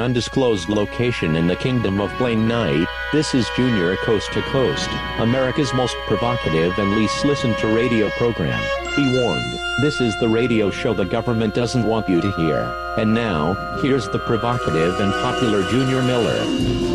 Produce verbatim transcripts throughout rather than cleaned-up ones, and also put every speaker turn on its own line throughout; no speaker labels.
undisclosed location in the kingdom of Blaine Knight. This is Junior Coast to Coast, America's most provocative and least listened to radio program. Be warned, this is the radio show the government doesn't want you to hear. And now, here's the provocative and popular Junior Miller.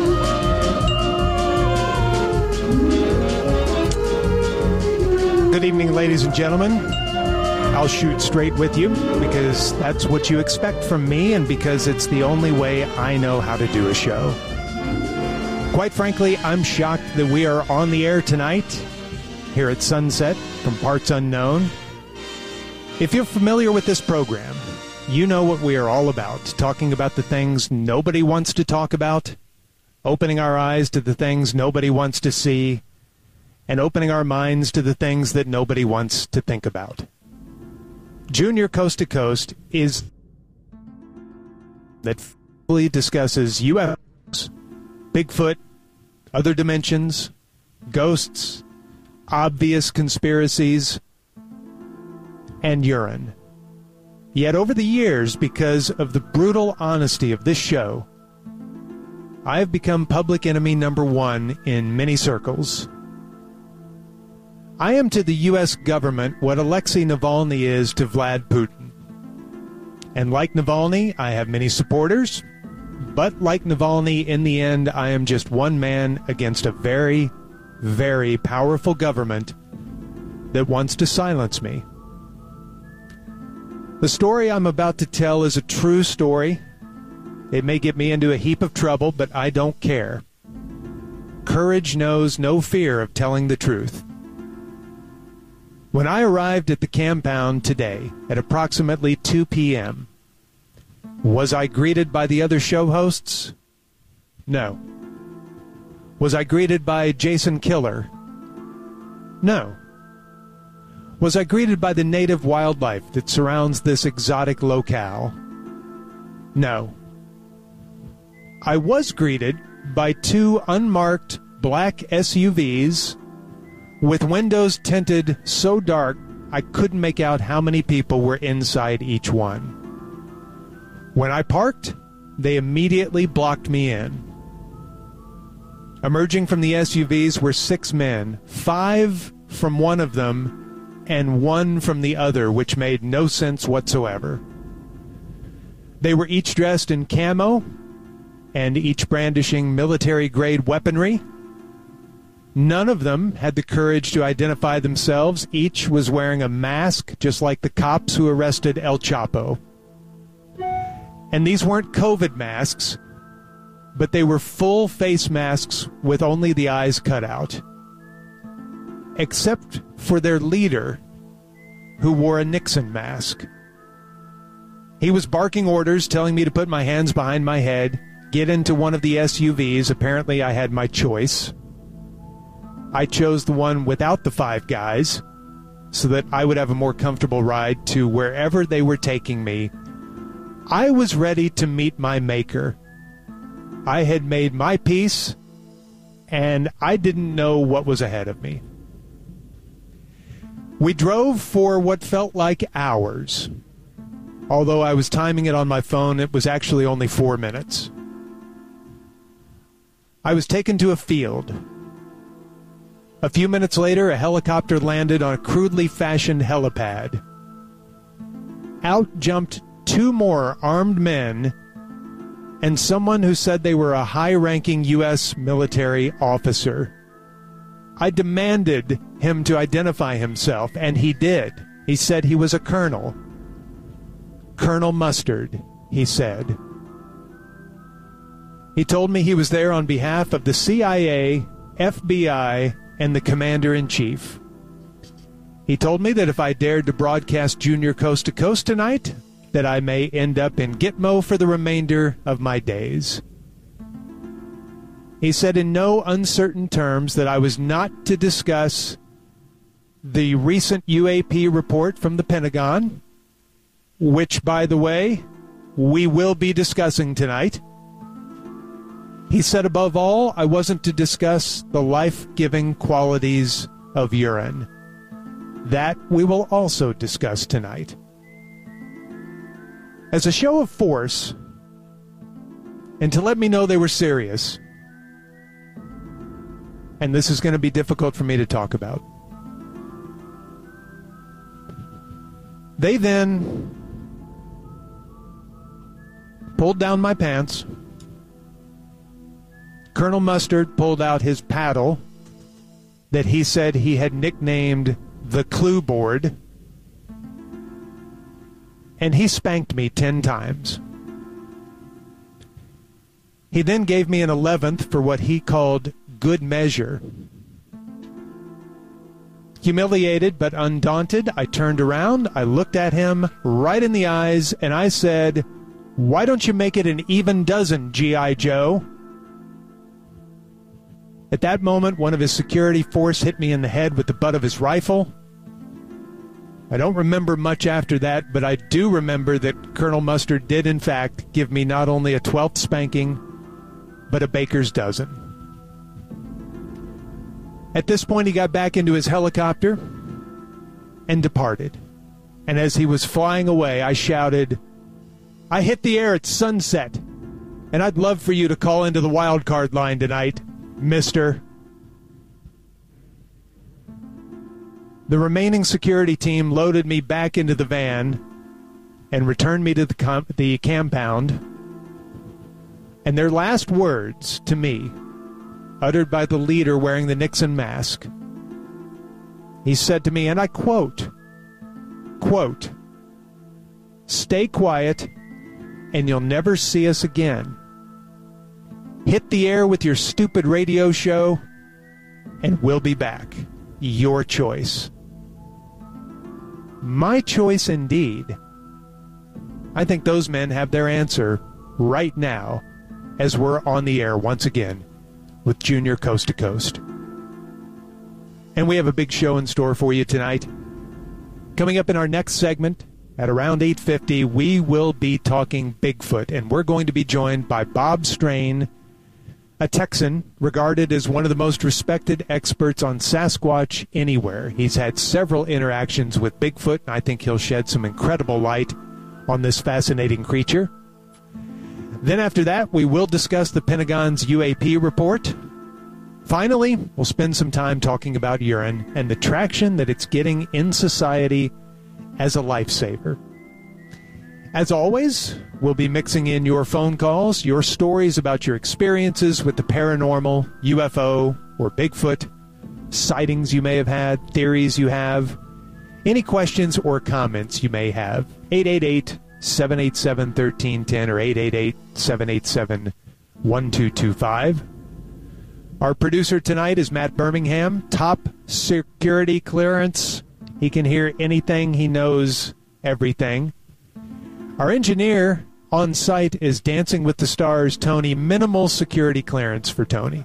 Good evening, ladies and gentlemen. I'll shoot straight with you because that's what you expect from me and because it's the only way I know how to do a show. Quite frankly, I'm shocked that we are on the air tonight here at Sunset from Parts Unknown. If you're familiar with this program, you know what we are all about, talking about the things nobody wants to talk about, opening our eyes to the things nobody wants to see, and opening our minds to the things that nobody wants to think about. Junior Coast to Coast is that fully discusses U F Os, Bigfoot, other dimensions, ghosts, obvious conspiracies, and urine. Yet over the years, because of the brutal honesty of this show, I have become public enemy number one in many circles. I am to the U S government what Alexei Navalny is to Vlad Putin. And like Navalny, I have many supporters, but like Navalny, in the end, I am just one man against a very, very powerful government that wants to silence me. The story I'm about to tell is a true story. It may get me into a heap of trouble, but I don't care. Courage knows no fear of telling the truth. When I arrived at the compound today at approximately two p.m., was I greeted by the other show hosts? No. Was I greeted by Jason Killer? No. Was I greeted by the native wildlife that surrounds this exotic locale? No. I was greeted by two unmarked black S U Vs with windows tinted so dark I couldn't make out how many people were inside each one. When I parked, they immediately blocked me in. Emerging from the S U Vs were six men, five from one of them and one from the other, which made no sense whatsoever. They were each dressed in camo and each brandishing military-grade weaponry. None of them had the courage to identify themselves. Each was wearing a mask, just like the cops who arrested El Chapo. And these weren't COVID masks, but they were full face masks with only the eyes cut out. Except for their leader, who wore a Nixon mask. He was barking orders, telling me to put my hands behind my head, get into one of the S U Vs. Apparently I had my choice. I chose the one without the five guys so that I would have a more comfortable ride to wherever they were taking me. I was ready to meet my maker. I had made my peace, and I didn't know what was ahead of me. We drove for what felt like hours. Although I was timing it on my phone, it was actually only four minutes. I was taken to a field. A few minutes later, a helicopter landed on a crudely fashioned helipad. Out jumped two more armed men and someone who said they were a high-ranking U S military officer. I demanded him to identify himself, and he did. He said he was a colonel. Colonel Mustard, he said. He told me he was there on behalf of the C I A, F B I, and the Commander-in-Chief. He told me that if I dared to broadcast Junior Coast to Coast tonight, that I may end up in Gitmo for the remainder of my days. He said in no uncertain terms that I was not to discuss the recent U A P report from the Pentagon, which, by the way, we will be discussing tonight. He said, above all, I wasn't to discuss the life-giving qualities of urine. That we will also discuss tonight. As a show of force, and to let me know they were serious. And this is going to be difficult for me to talk about. They then pulled down my pants. Colonel Mustard pulled out his paddle that he said he had nicknamed the Clue Board, and he spanked me ten times. He then gave me an eleventh for what he called good measure. Humiliated but undaunted, I turned around, I looked at him right in the eyes, and I said, "Why don't you make it an even dozen, G I. Joe?" At that moment, one of his security force hit me in the head with the butt of his rifle. I don't remember much after that, but I do remember that Colonel Mustard did, in fact, give me not only a twelfth spanking, but a baker's dozen. At this point, he got back into his helicopter and departed. And as he was flying away, I shouted, "I hit the air at sunset, and I'd love for you to call into the wild card line tonight, mister." The remaining security team loaded me back into the van and returned me to the, com- the compound. And their last words to me, uttered by the leader wearing the Nixon mask, he said to me, and I quote, quote, "Stay quiet and you'll never see us again. Hit the air with your stupid radio show and we'll be back. Your choice." My choice indeed. I think those men have their answer right now as we're on the air once again with Junior Coast to Coast. And we have a big show in store for you tonight. Coming up in our next segment at around eight fifty, we will be talking Bigfoot, and we're going to be joined by Bob Strain, a Texan regarded as one of the most respected experts on Sasquatch anywhere. He's had several interactions with Bigfoot, and I think he'll shed some incredible light on this fascinating creature. Then after that, we will discuss the Pentagon's U A P report. Finally, we'll spend some time talking about urine and the traction that it's getting in society as a lifesaver. As always, we'll be mixing in your phone calls, your stories about your experiences with the paranormal, U F O, or Bigfoot, sightings you may have had, theories you have, any questions or comments you may have. eight eight eight, seven eight seven, one three one zero or eight eight eight, seven eight seven, one two two five. Our producer tonight is Matt Birmingham, top security clearance. He can hear anything, he knows everything. Our engineer on site is Dancing with the Stars, Tony. Minimal security clearance for Tony.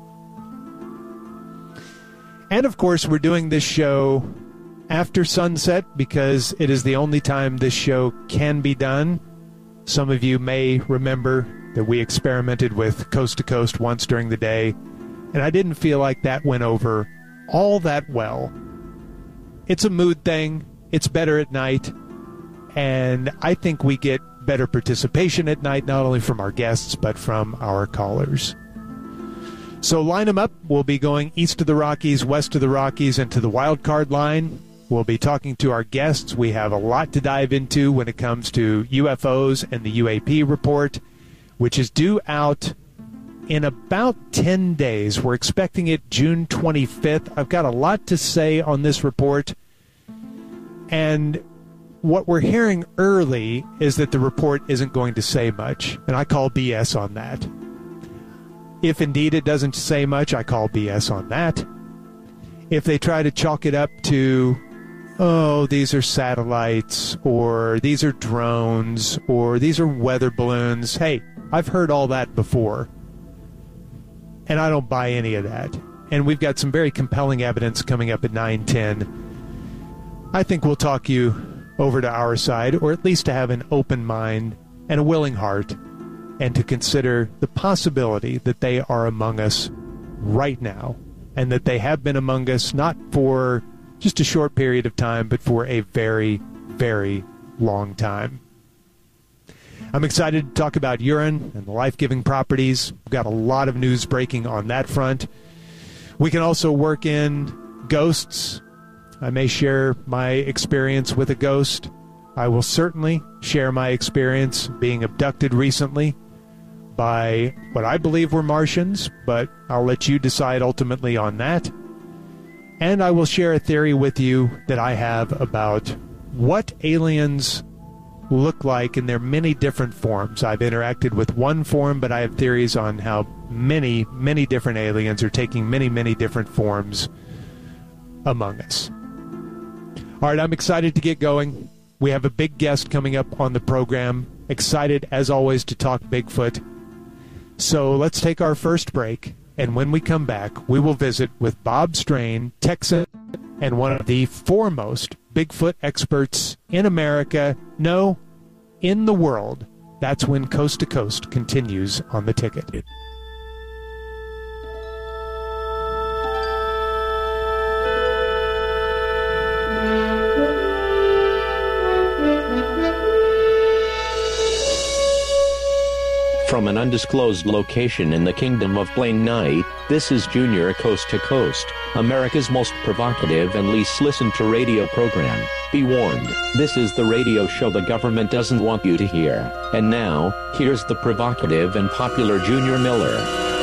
And, of course, we're doing this show after sunset because it is the only time this show can be done. Some of you may remember that we experimented with Coast to Coast once during the day, and I didn't feel like that went over all that well. It's a mood thing. It's better at night. And I think we get better participation at night, not only from our guests, but from our callers. So line them up. We'll be going east of the Rockies, west of the Rockies, and to the wild card line. We'll be talking to our guests. We have a lot to dive into when it comes to U F Os and the U A P report, which is due out in about ten days. We're expecting it June twenty-fifth. I've got a lot to say on this report. And what we're hearing early is that the report isn't going to say much, and I call B S on that. If indeed it doesn't say much, I call B S on that. If they try to chalk it up to, oh, these are satellites, or these are drones, or these are weather balloons, hey, I've heard all that before, and I don't buy any of that. And we've got some very compelling evidence coming up at nine ten. I think we'll talk you over to our side, or at least to have an open mind and a willing heart, and to consider the possibility that they are among us right now, and that they have been among us not for just a short period of time, but for a very, very long time. I'm excited to talk about urine and the life-giving properties. We've got a lot of news breaking on that front. We can also work in ghosts. I may share my experience with a ghost. I will certainly share my experience being abducted recently by what I believe were Martians, but I'll let you decide ultimately on that. And I will share a theory with you that I have about what aliens look like in their many different forms. I've interacted with one form, but I have theories on how many, many different aliens are taking many, many different forms among us. All right, I'm excited to get going. We have a big guest coming up on the program. Excited, as always, to talk Bigfoot. So let's take our first break, and when we come back, we will visit with Bob Strain, Texan, and one of the foremost Bigfoot experts in America, no, in the world. That's when Coast to Coast continues on the ticket.
From an undisclosed location in the kingdom of Blaine Knight, this is Junior Coast to Coast, America's most provocative and least listened to radio program. Be warned, this is the radio show the government doesn't want you to hear. And now, here's the provocative and popular Junior Miller.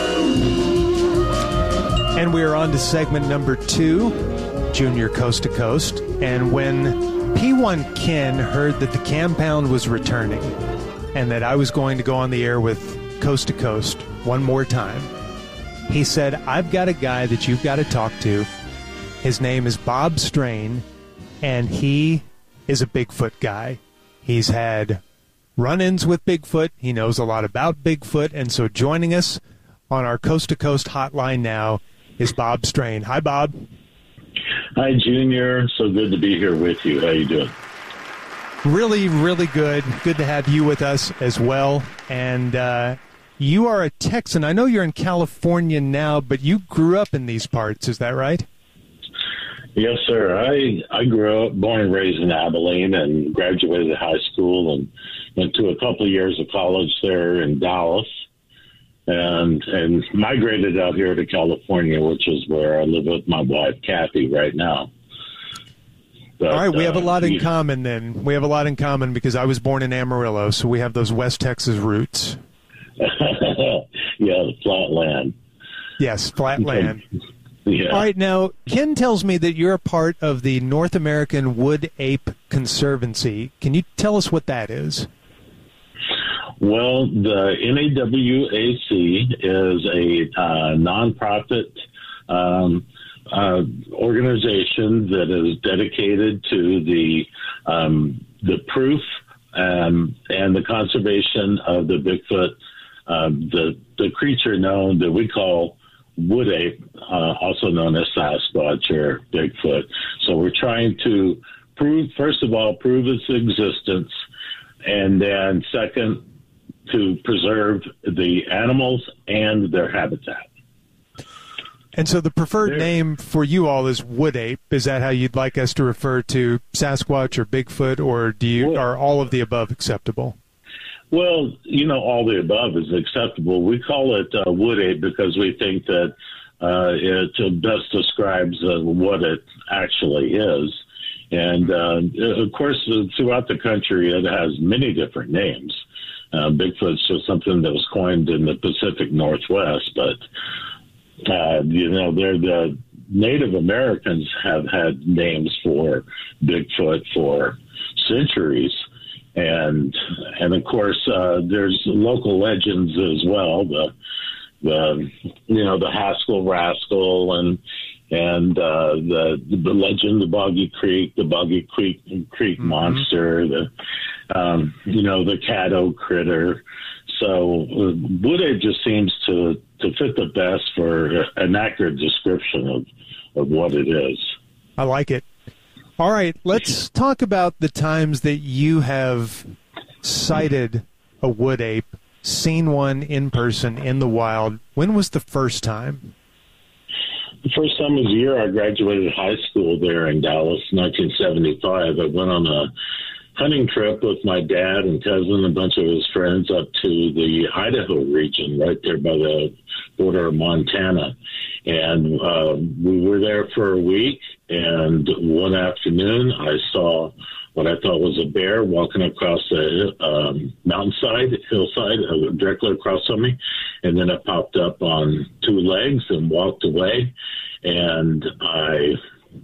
And we are on to segment number two, Junior Coast to Coast. And when P one Ken heard that the compound was returning, and that I was going to go on the air with Coast to Coast one more time, he said, I've got a guy that you've got to talk to. His name is Bob Strain, and he is a Bigfoot guy. He's had run-ins with Bigfoot. He knows a lot about Bigfoot, and so joining us on our Coast to Coast hotline now is Bob Strain. Hi, Bob.
Hi, Junior. So good to be here with you. How you doing?
Really, really good. Good to have you with us as well. And uh, you are a Texan. I know you're in California now, but you grew up in these parts. Is that right?
Yes, sir. I, I grew up, born and raised in Abilene, and graduated high school and went to a couple of years of college there in Dallas, and and migrated out here to California, which is where I live with my wife, Kathy, right now. But,
all right, we have a lot in
uh,
common then. We have a lot in common because I was born in Amarillo, so we have those West Texas roots.
yeah, the flat land.
Yes, flat land.
Yeah.
All right, now, Ken tells me that you're a part of the North American Wood Ape Conservancy. Can you tell us what that is?
Well, the N A W A C is a uh, nonprofit um Uh, organization that is dedicated to the um, the proof um, and the conservation of the Bigfoot, uh, the the creature known that we call wood ape, uh, also known as Sasquatch or Bigfoot. So we're trying to prove, first of all, prove its existence, and then second, to preserve the animals and their habitat.
And so the preferred
There.
name for you all is wood ape. Is that how you'd like us to refer to Sasquatch or Bigfoot, or do you
Well,
are all of the above acceptable?
Well, you know, all the above is acceptable. We call it uh, wood ape because we think that uh, it best describes uh, what it actually is. And, uh, of course, throughout the country, it has many different names. Uh, Bigfoot's just something that was coined in the Pacific Northwest, but Uh, you know, they're the Native Americans have had names for Bigfoot for centuries. And, and of course, uh, there's local legends as well. The, the, you know, the Haskell Rascal and, and, uh, the, the legend, the Boggy Creek, the Boggy Creek, Creek mm-hmm. Monster, the, um, you know, the Caddo Critter. So uh, wood ape just seems to, to fit the best for an accurate description of, of what it is.
I like it. All right, let's talk about the times that you have sighted a wood ape, seen one in person in the wild. When was the first time?
The first time was the year I graduated high school there in Dallas, nineteen seventy-five. I went on a hunting trip with my dad and cousin and a bunch of his friends up to the Idaho region, right there by the border of Montana. And uh, we were there for a week, and one afternoon I saw what I thought was a bear walking across the um, mountainside, hillside, uh, directly across from me. And then it popped up on two legs and walked away. And I,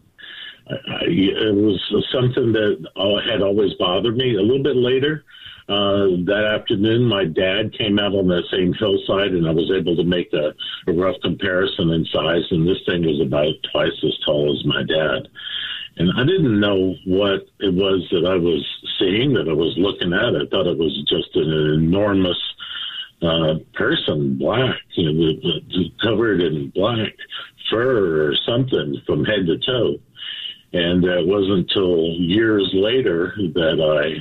I it was something that had always bothered me. A little bit later uh, that afternoon, my dad came out on that same hillside, and I was able to make a, a rough comparison in size. And this thing was about twice as tall as my dad. And I didn't know what it was that I was seeing, that I was looking at. I thought it was just an enormous uh, person, black, you know, covered in black fur or something from head to toe. And uh, it wasn't until years later that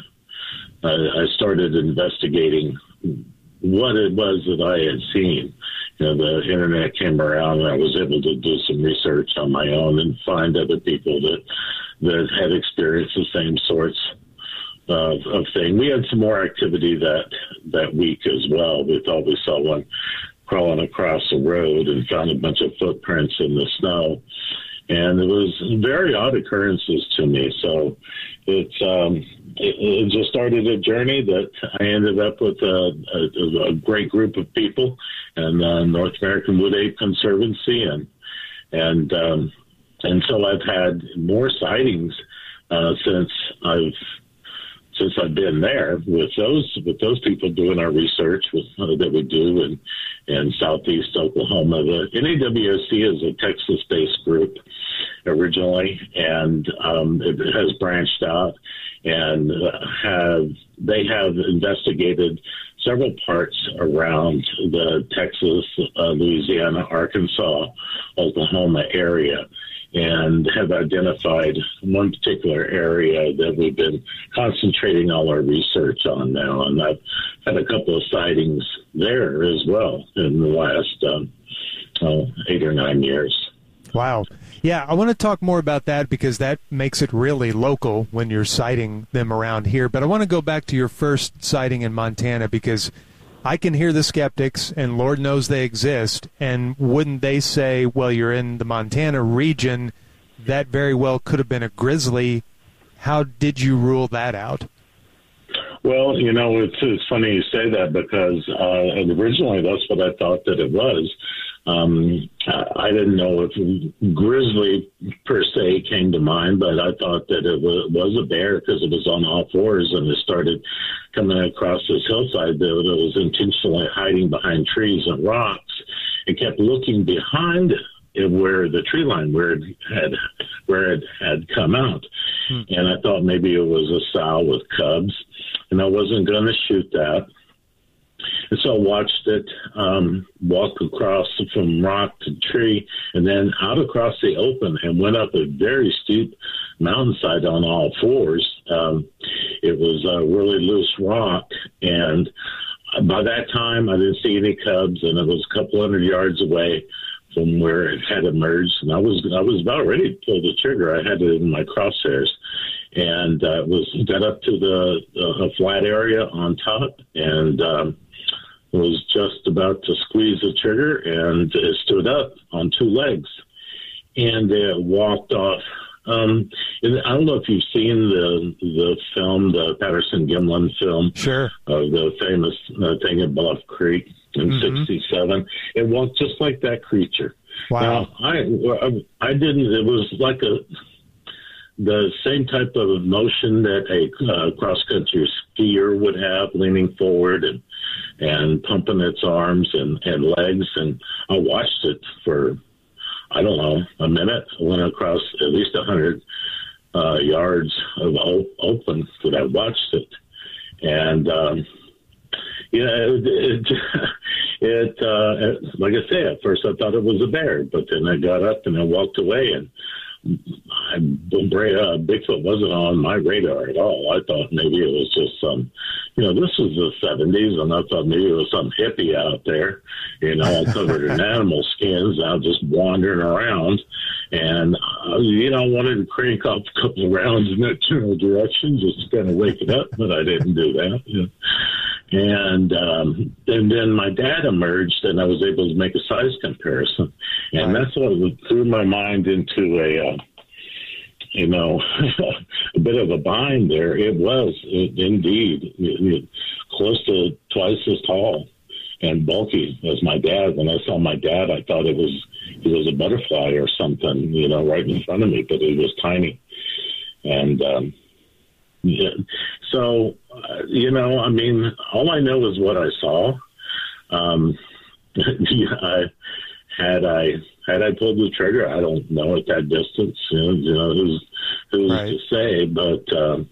I, I I started investigating what it was that I had seen. You know, the internet came around, and I was able to do some research on my own and find other people that that had experienced the same sorts of, of thing. We had some more activity that that week as well. We thought we saw one crawling across the road and found a bunch of footprints in the snow. And it was very odd occurrences to me. So it's um, it, it just started a journey that I ended up with a, a, a great group of people and uh, North American Wood Ape Conservancy, and and um, and so I've had more sightings uh, since I've since I've been there with those with those people doing our research with, uh, that we do in in Southeast Oklahoma. The N A W O C is a Texas-based group originally, and um, it has branched out and have they have investigated several parts around the Texas, uh, Louisiana, Arkansas, Oklahoma area, and have identified one particular area that we've been concentrating all our research on now. And I've had a couple of sightings there as well in the last um, oh, eight or nine years.
Wow. Yeah, I want to talk more about that because that makes it really local when you're sighting them around here. But I want to go back to your first sighting in Montana because I can hear the skeptics, and Lord knows they exist, and wouldn't they say, well, you're in the Montana region, that very well could have been a grizzly. How did you rule that out?
Well, you know, it's, it's funny you say that because uh, originally that's what I thought that it was. Um, I didn't know if grizzly per se came to mind, but I thought that it was, was a bear because it was on all fours and it started coming across this hillside that it was intentionally hiding behind trees and rocks. It kept looking behind it where the tree line where it had where it had come out, hmm. and I thought maybe it was a sow with cubs, and I wasn't going to shoot that. And so I watched it um, walk across from rock to tree and then out across the open and went up a very steep mountainside on all fours. Um, it was a really loose rock. And by that time, I didn't see any cubs, and it was a couple hundred yards away from where it had emerged. And I was I was about ready to pull the trigger. I had it in my crosshairs. And uh, was got up to the uh, flat area on top and um, was just about to squeeze the trigger, and it stood up on two legs and it walked off. Um, and I don't know if you've seen the the film, the Patterson-Gimlin film,
sure,
of the famous uh, thing at Bluff Creek in mm-hmm. sixty-seven. It walked just like that creature.
Wow.
Now, I, I didn't, it was like a, the same type of motion that a uh, cross-country skier would have, leaning forward and and pumping its arms and, and legs. And I watched it for, I don't know, a minute. I went across at least one hundred uh, yards of open that I watched it. And, um, yeah, it, it, it, uh, it, like I say, at first I thought it was a bear, but then I got up and I walked away, and I, uh, Bigfoot wasn't on my radar at all. I thought maybe it was just some, you know, this was the seventies, and I thought maybe it was some hippie out there, you know, all covered in animal skins, out just wandering around. And, uh, you know, I wanted to crank up a couple of rounds in that general direction just to kind of wake it up, but I didn't do that. You know. And um, and then my dad emerged, and I was able to make a size comparison. And right. that's what threw my mind into a, uh, you know, a bit of a bind there. It was, it, indeed, it, it, close to twice as tall and bulky as my dad. When I saw my dad, I thought it was it was a butterfly or something, you know, right in front of me, but it was tiny. And um, yeah, so, uh, you know, I mean, all I know is what I saw. Um, I, had I had I pulled the trigger, I don't know at that distance. You know, you know who's who's right. to say? But um,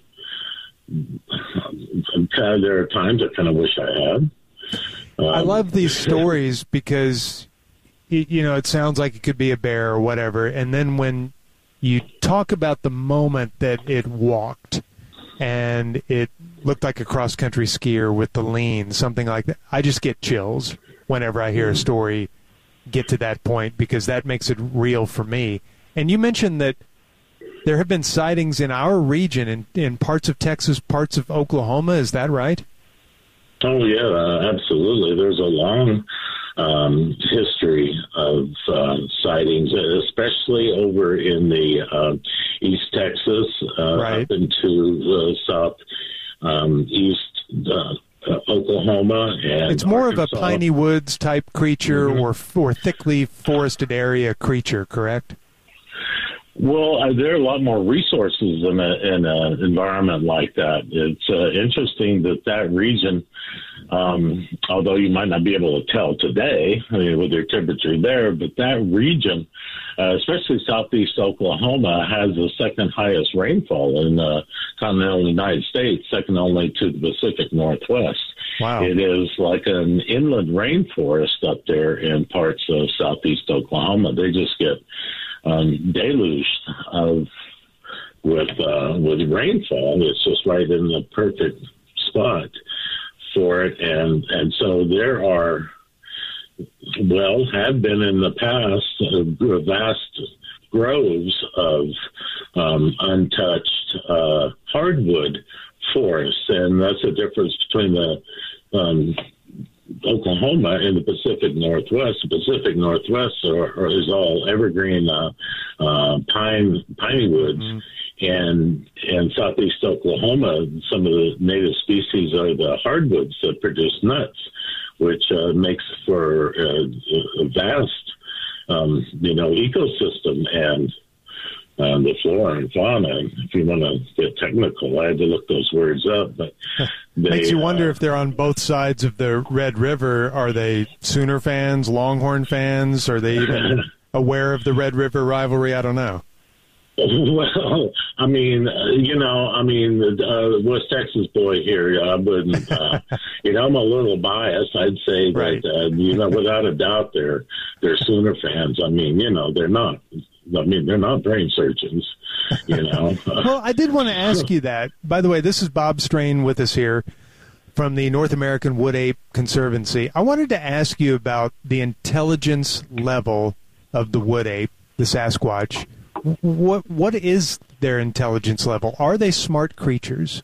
kind of, there are times I kind of wish I had. Um,
I love these stories because, you know, it sounds like it could be a bear or whatever. And then when you talk about the moment that it walked and it looked like a cross-country skier with the lean, something like that, I just get chills whenever I hear a story get to that point because that makes it real for me. And you mentioned that there have been sightings in our region, in, in parts of Texas, parts of Oklahoma. Is that right?
Oh, yeah, uh, absolutely. There's a long um, history of uh, sightings, especially over in the uh, East Texas, uh, right. up into the south um, east uh, uh, Oklahoma. And
it's more
Arkansas.
Of a piney woods type creature mm-hmm. or, or thickly forested area creature, correct?
Well, uh, there are a lot more resources in an environment like that. It's uh, interesting that that region, um, although you might not be able to tell today I mean, with your temperature there, but that region, uh, especially southeast Oklahoma, has the second highest rainfall in the continental United States, second only to the Pacific Northwest.
Wow.
It is like an inland rainforest up there in parts of southeast Oklahoma. They just get Um, deluged of with uh, with rainfall. It's just right in the perfect spot for it, and and so there are, well, have been in the past uh, vast groves of um, untouched uh, hardwood forests, and that's the difference between the um, Oklahoma and the Pacific Northwest. The Pacific Northwest are, are, is all evergreen uh, uh, pine piney woods, mm-hmm. and and southeast Oklahoma, some of the native species are the hardwoods that produce nuts, which uh, makes for uh, a vast, um, you know, ecosystem and. Um, the flora and fauna, if you want to get technical. I had to look those words up. But they,
makes you wonder
uh,
if they're on both sides of the Red River. Are they Sooner fans, Longhorn fans? Are they even aware of the Red River rivalry? I don't know.
Well, I mean, uh, you know, I mean, uh, West Texas boy here, I wouldn't, uh, you know, I'm a little biased. I'd say
right.
that, uh, you know, without a doubt, they're, they're Sooner fans. I mean, you know, they're not. I mean, they're not brain surgeons, you know.
Well, I did want to ask you that. By the way, this is Bob Strain with us here from the North American Wood Ape Conservancy. I wanted to ask you about the intelligence level of the wood ape, the Sasquatch. What What is their intelligence level? Are they smart creatures?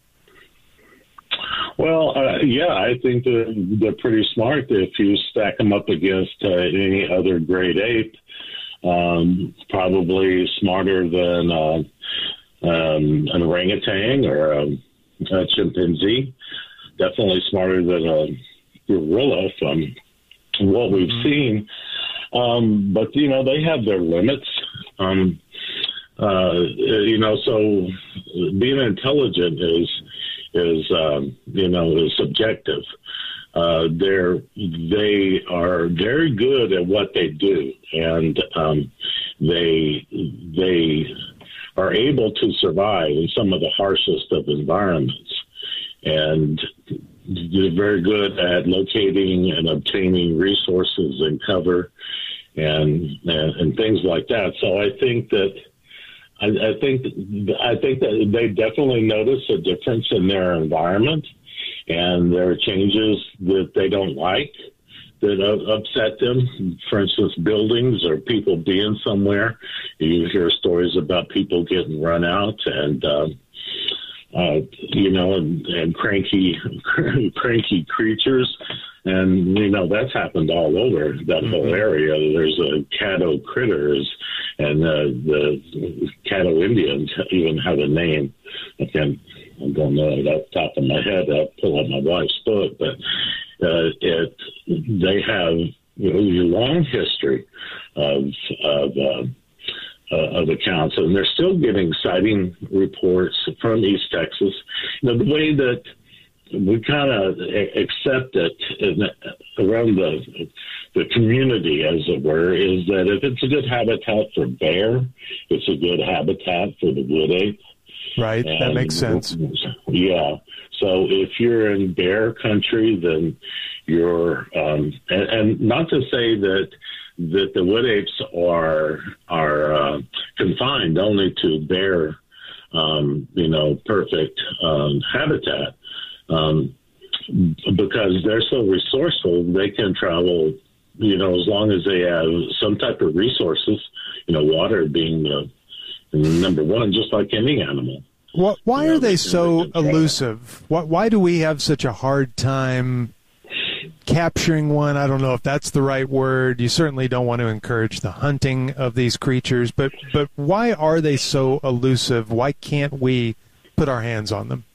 Well, uh, yeah, I think they're, they're pretty smart if you stack them up against uh, any other great ape. Um, probably smarter than uh, um, an orangutan or a, a chimpanzee. Definitely smarter than a gorilla from what we've mm-hmm. seen. Um, but, you know, they have their limits. Um, uh, you know, so being intelligent is, is um, you know, is subjective. Uh, they're they are very good at what they do, and um, they they are able to survive in some of the harshest of environments, and they're very good at locating and obtaining resources and cover, and and, and things like that. So I think that I, I think I think that they definitely notice a difference in their environment, and there are changes that they don't like that upset them. For instance, buildings or people being somewhere. You hear stories about people getting run out and, uh, uh, you know, and, and cranky, cranky creatures. And, you know, that's happened all over that mm-hmm. whole area. There's a Caddo critters, and uh, the Caddo Indians even have a name. I can't, I don't know it off the top of my head. I'll pull up my wife's book, but uh, it they have you know, a long history of of, uh, uh, of accounts, and they're still getting sighting reports from East Texas. You know, the way that we kind of accept it in, around the the community, as it were, is that if it's a good habitat for bear, it's a good habitat for the wood ape.
Right,
and,
that makes sense.
Yeah. So if you're in bear country, then you're, um, and, and not to say that that the wood apes are are uh, confined only to bear, um, you know, perfect um, habitat. Um, because they're so resourceful, they can travel, you know, as long as they have some type of resources, you know, water being the, number one, just like any animal.
What, why
you know,
are they,
they
so
they
elusive? Why, why do we have such a hard time capturing one? I don't know if that's the right word. You certainly don't want to encourage the hunting of these creatures, but, but why are they so elusive? Why can't we put our hands on them?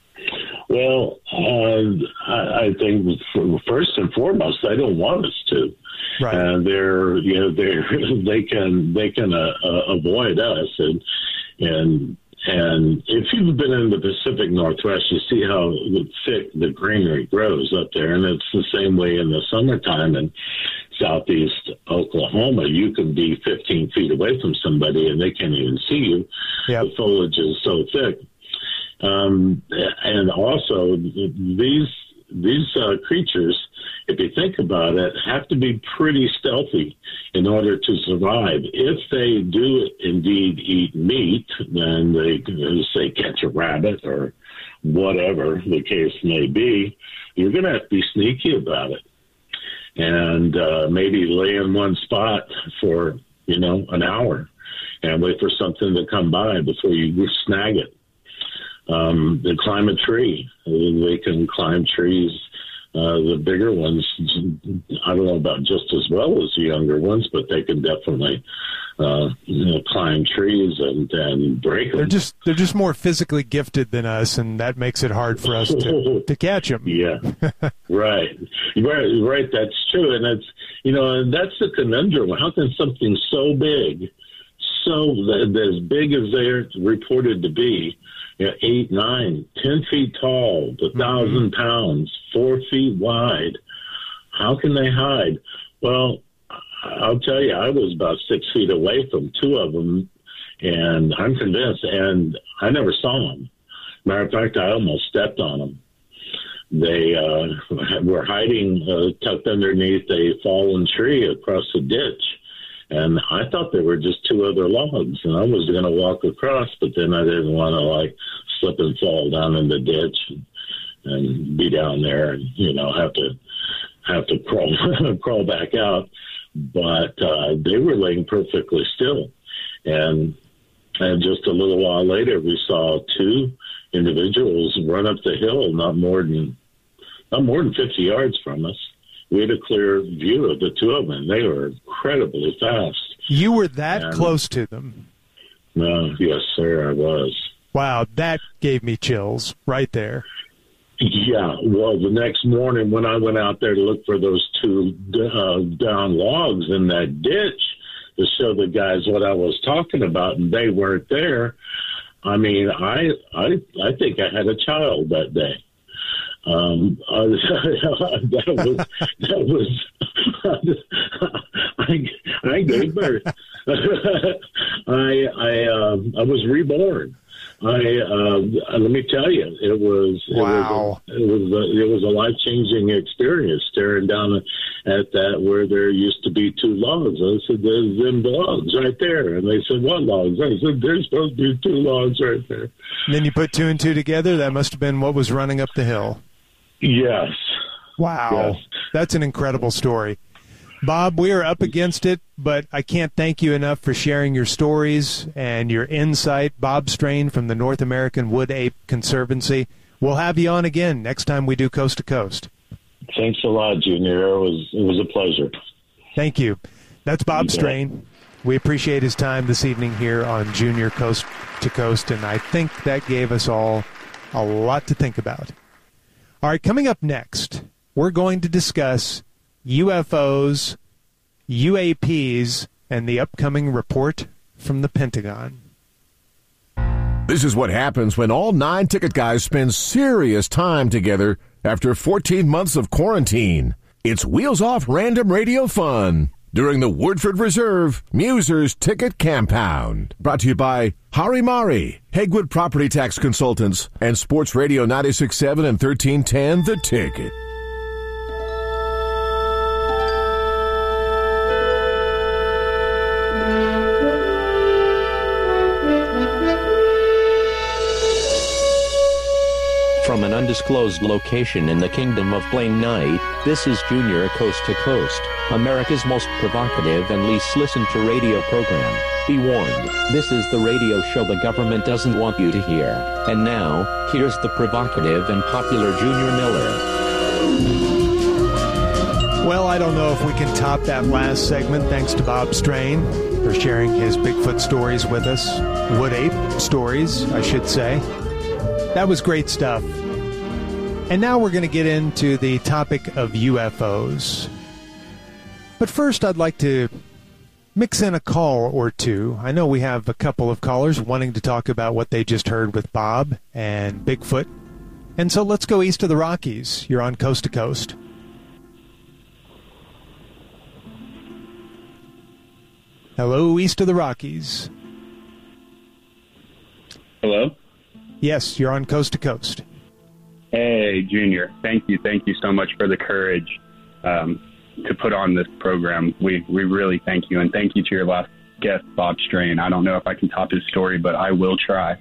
Well, uh, I, I think for, first and foremost, they don't want us to.
Right.
And they're, you know, they're, they can, they can uh, uh, avoid us. And, and, and if you've been in the Pacific Northwest, you see how thick the greenery grows up there. And it's the same way in the summertime in southeast Oklahoma. You can be fifteen feet away from somebody and they can't even see you.
Yep.
The foliage is so thick. Um, and also these these uh, creatures, if you think about it, have to be pretty stealthy in order to survive. If they do indeed eat meat, then they, say, catch a rabbit or whatever the case may be, you're going to have to be sneaky about it. And uh, maybe lay in one spot for, you know, an hour and wait for something to come by before you snag it. Um, they climb a tree. They can climb trees. Uh, the bigger ones, I don't know about just as well as the younger ones, but they can definitely uh, you know, climb trees and, and break them.
They're just they're just more physically gifted than us, and that makes it hard for us to, to catch them.
Yeah, right, right, right. That's true, and that's you know, and that's the conundrum. How can something so big, so as big as they're reported to be, you know, eight, nine, ten feet tall, a thousand mm-hmm. pounds, four feet wide. How can they hide? Well, I'll tell you, I was about six feet away from two of them, and I'm convinced, and I never saw them. Matter of fact, I almost stepped on them. They uh, were hiding, uh, tucked underneath a fallen tree across the ditch. And I thought they were just two other logs, and I was going to walk across, but then I didn't want to, like, slip and fall down in the ditch and, and be down there and, you know, have to have to crawl crawl back out. But uh, they were laying perfectly still. And and just a little while later, we saw two individuals run up the hill, not more than not more than fifty yards from us. We had a clear view of the two of them. They were incredibly fast.
You were that
and,
close to them?
No, yes, sir, I was.
Wow, that gave me chills right there.
Yeah, well, the next morning when I went out there to look for those two uh, down logs in that ditch to show the guys what I was talking about, and they weren't there, I mean, I I I think I had a child that day. Um, uh, that was, that was, I, I gave birth. I, I, um, I was reborn. I uh, let me tell you, it was
wow.
It was a, it was a, it was a life changing experience staring down at that where there used to be two logs. I said, "There's them logs right there," and they said, "What logs?" I said, "There's supposed to be two logs right there."
And then you put two and two together. That must have been what was running up the hill.
Yes.
Wow,
yes.
That's an incredible story. Bob, we are up against it, but I can't thank you enough for sharing your stories and your insight. Bob Strain from the North American Wood Ape Conservancy. We'll have you on again next time we do Coast to Coast.
Thanks a lot, Junior. It was, it was a pleasure.
Thank you. That's Bob Strain. We appreciate his time this evening here on Junior Coast to Coast, and I think that gave us all a lot to think about. All right, coming up next, we're going to discuss U F Os, U A Ps, and the upcoming report from the Pentagon.
This is what happens when all nine ticket guys spend serious time together after fourteen months of quarantine. It's Wheels Off Random Radio Fun during the Woodford Reserve Musers Ticket Compound. Brought to you by Harimari, Hegwood Property Tax Consultants, and Sports Radio ninety-six point seven and thirteen ten The Ticket.
From an undisclosed location in the kingdom of Blaine Knight, this is Junior Coast to Coast, America's most provocative and least listened to radio program. Be warned, this is the radio show the government doesn't want you to hear. And now, here's the provocative and popular Junior Miller.
Well, I don't know if we can top that last segment. Thanks to Bob Strain for sharing his Bigfoot stories with us. Wood ape stories, I should say. That was great stuff. And now we're going to get into the topic of U F Os. But first, I'd like to mix in a call or two. I know we have a couple of callers wanting to talk about what they just heard with Bob and Bigfoot. And so let's go east of the Rockies. You're on Coast to Coast. Hello, east of the Rockies.
Hello?
Yes, you're on Coast to Coast.
Hey, Junior. Thank you. Thank you so much for the courage um, to put on this program. We we really thank you. And thank you to your last guest, Bob Strain. I don't know if I can top his story, but I will try.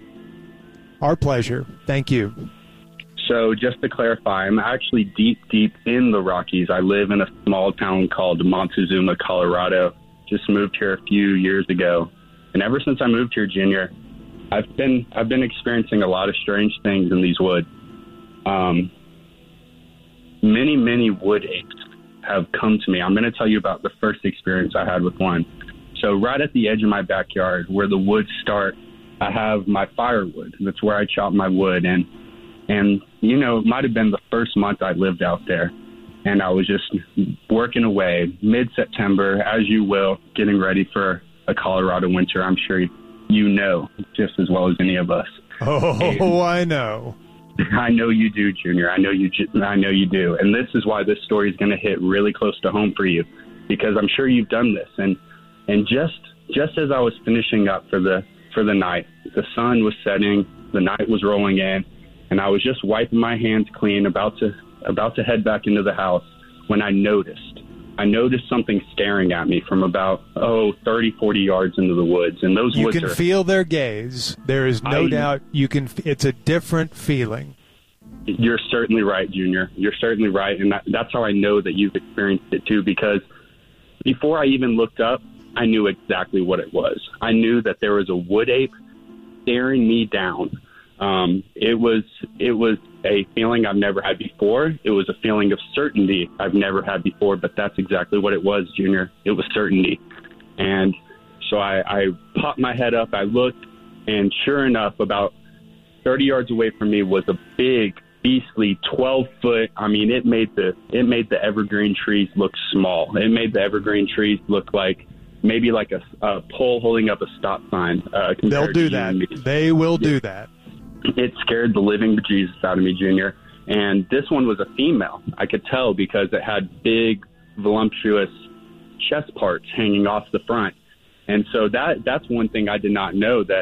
Our pleasure. Thank you.
So just to clarify, I'm actually deep, deep in the Rockies. I live in a small town called Montezuma, Colorado. Just moved here a few years ago. And ever since I moved here, Junior, I've been I've been experiencing a lot of strange things in these woods. Um, many, many wood apes have come to me. I'm going to tell you about the first experience I had with one. So right at the edge of my backyard where the woods start, I have my firewood. That's where I chop my wood. And, and you know, it might have been the first month I lived out there. And I was just working away mid-September, as you will, getting ready for a Colorado winter. I'm sure you You know just as well as any of us.
Oh, and I know.
I know you do, Junior. I know you. I know you do. And this is why this story is going to hit really close to home for you, because I'm sure you've done this. And and just just as I was finishing up for the for the night, the sun was setting, the night was rolling in, and I was just wiping my hands clean, about to about to head back into the house, when I noticed. I noticed something staring at me from about, oh, thirty, forty yards into the woods. And those
you
woods
can
are,
feel their gaze. There is no
I,
doubt you can. It's a different feeling.
You're certainly right, Junior. You're certainly right. And that, that's how I know that you've experienced it, too, because before I even looked up, I knew exactly what it was. I knew that there was a wood ape staring me down. Um, it was it was a feeling I've never had before. It was a feeling of certainty I've never had before, but that's exactly what it was, Junior. It was certainty. And so I, I popped my head up, I looked, and sure enough, about thirty yards away from me was a big, beastly twelve foot. I mean, it made the it made the evergreen trees look small. It made the evergreen trees look like maybe like a, a pole holding up a stop sign. Uh,
They'll do that. They will do that.
It scared the living bejesus out of me, Junior. And this one was a female. I could tell because it had big, voluptuous chest parts hanging off the front. And so that that's one thing I did not know, that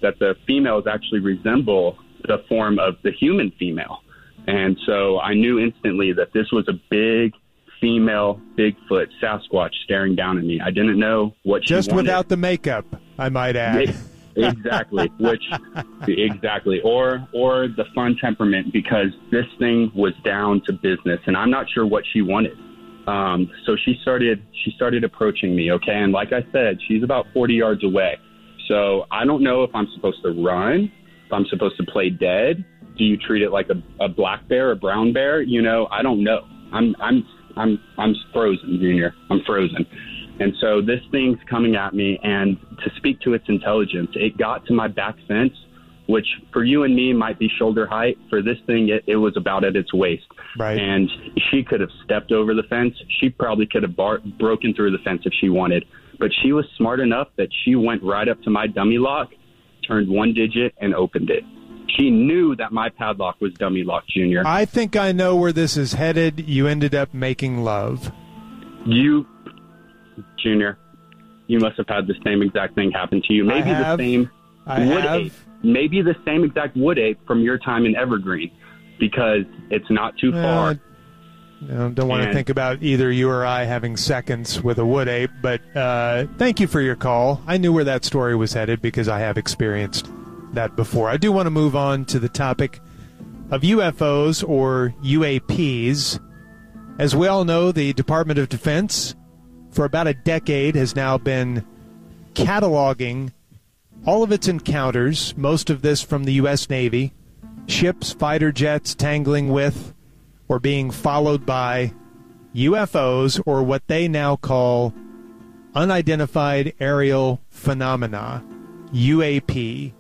that the females actually resemble the form of the human female. And so I knew instantly that this was a big female Bigfoot Sasquatch staring down at me. I didn't know what she
Just
wanted.
without the makeup, I might add.
Exactly, which exactly, or or the fun temperament, because this thing was down to business, and I'm not sure what she wanted. Um, so she started she started approaching me, okay, and like I said, she's about forty yards away. So I don't know if I'm supposed to run, if I'm supposed to play dead. Do you treat it like a, a black bear, a brown bear? You know, I don't know. I'm I'm I'm I'm frozen, Junior. I'm frozen. And so this thing's coming at me, and to speak to its intelligence, it got to my back fence, which for you and me might be shoulder height. For this thing, it, it was about at its waist.
Right.
And she could have stepped over the fence. She probably could have bar- broken through the fence if she wanted. But she was smart enough that she went right up to my dummy lock, turned one digit, and opened it. She knew that my padlock was dummy lock, Junior.
I think I know where this is headed. You ended up making love.
You... Junior, you must have had the same exact thing happen to you. Maybe the same
I
wood
have.
ape. Maybe the same exact wood ape from your time in Evergreen, because it's not too far.
Uh, no, don't want
And-
to think about either you or I having seconds with a wood ape, but uh, thank you for your call. I knew where that story was headed because I have experienced that before. I do want to move on to the topic of U F Os or U A Ps. As we all know, the Department of Defense for about a decade has now been cataloging all of its encounters, most of this from the U S Navy, ships, fighter jets tangling with or being followed by U F Os, or what they now call unidentified aerial phenomena, U A P.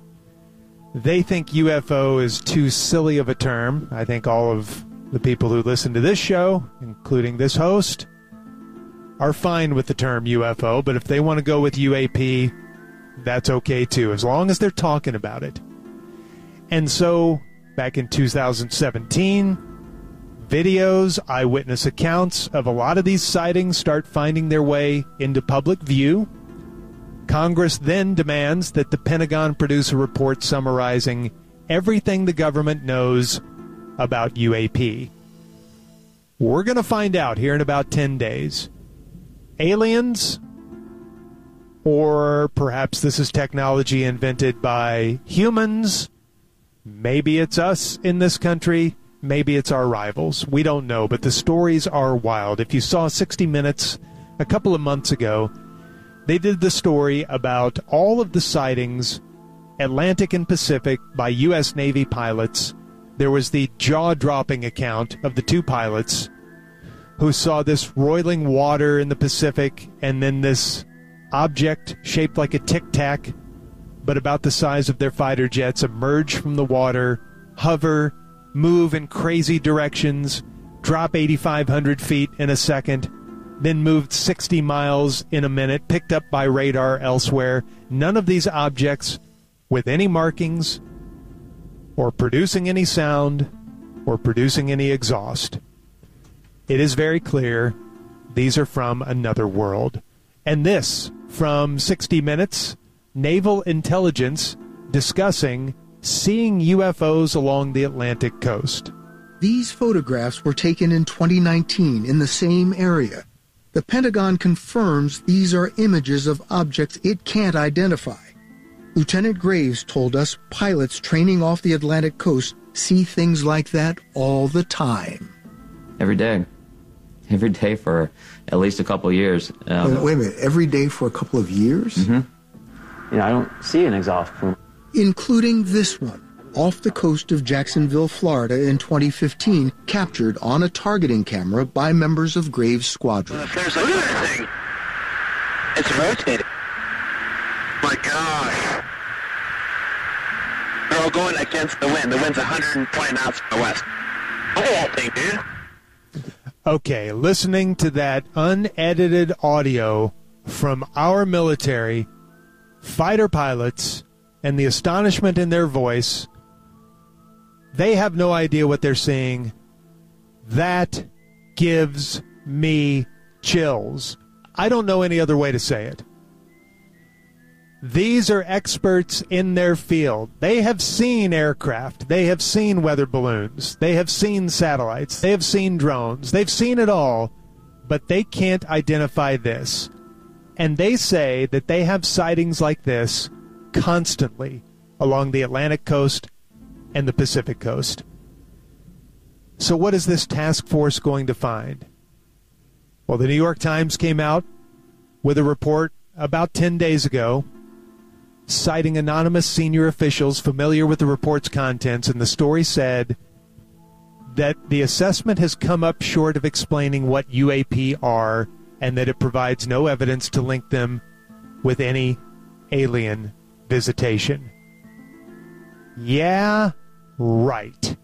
They think U F O is too silly of a term. I think all of the people who listen to this show, including this host, are fine with the term U F O, but if they want to go with U A P, that's okay too, as long as they're talking about it. And so, back in two thousand seventeen, videos, eyewitness accounts of a lot of these sightings start finding their way into public view. Congress then demands that the Pentagon produce a report summarizing everything the government knows about U A P. We're going to find out here in about ten days. Aliens, or perhaps this is technology invented by humans. Maybe it's us in this country. Maybe it's our rivals. We don't know, but the stories are wild. If you saw sixty minutes a couple of months ago, they did the story about all of the sightings, Atlantic and Pacific, by U S Navy pilots. There was the jaw-dropping account of the two pilots who saw this roiling water in the Pacific and then this object shaped like a tic-tac, but about the size of their fighter jets, emerge from the water, hover, move in crazy directions, drop eighty-five hundred feet in a second, then moved sixty miles in a minute, picked up by radar elsewhere. None of these objects with any markings or producing any sound or producing any exhaust. It is very clear these are from another world. And this from sixty minutes, Naval Intelligence discussing seeing U F Os along the Atlantic coast.
These photographs were taken in twenty nineteen in the same area. The Pentagon confirms these are images of objects it can't identify. Lieutenant Graves told us pilots training off the Atlantic coast see things like that all the time.
Every day. Every day for at least a couple of years. Um,
wait, wait a minute, every day for a couple of years?
Mm-hmm.
You know, I don't see an exhaust plume.
Including this one, off the coast of Jacksonville, Florida in twenty fifteen, captured on a targeting camera by members of Graves' squadron.
Look at that thing. It's rotating. My gosh. They're all going against the wind. The wind's one hundred twenty miles from the west. Look at that thing, dude.
Okay, listening to that unedited audio from our military, fighter pilots, and the astonishment in their voice, they have no idea what they're seeing. That gives me chills. I don't know any other way to say it. These are experts in their field. They have seen aircraft. They have seen weather balloons. They have seen satellites. They have seen drones. They've seen it all, but they can't identify this. And they say that they have sightings like this constantly along the Atlantic coast and the Pacific coast. So what is this task force going to find? Well, the New York Times came out with a report about ten days ago citing anonymous senior officials familiar with the report's contents, and the story said that the assessment has come up short of explaining what U A P are and that it provides no evidence to link them with any alien visitation. Yeah, right.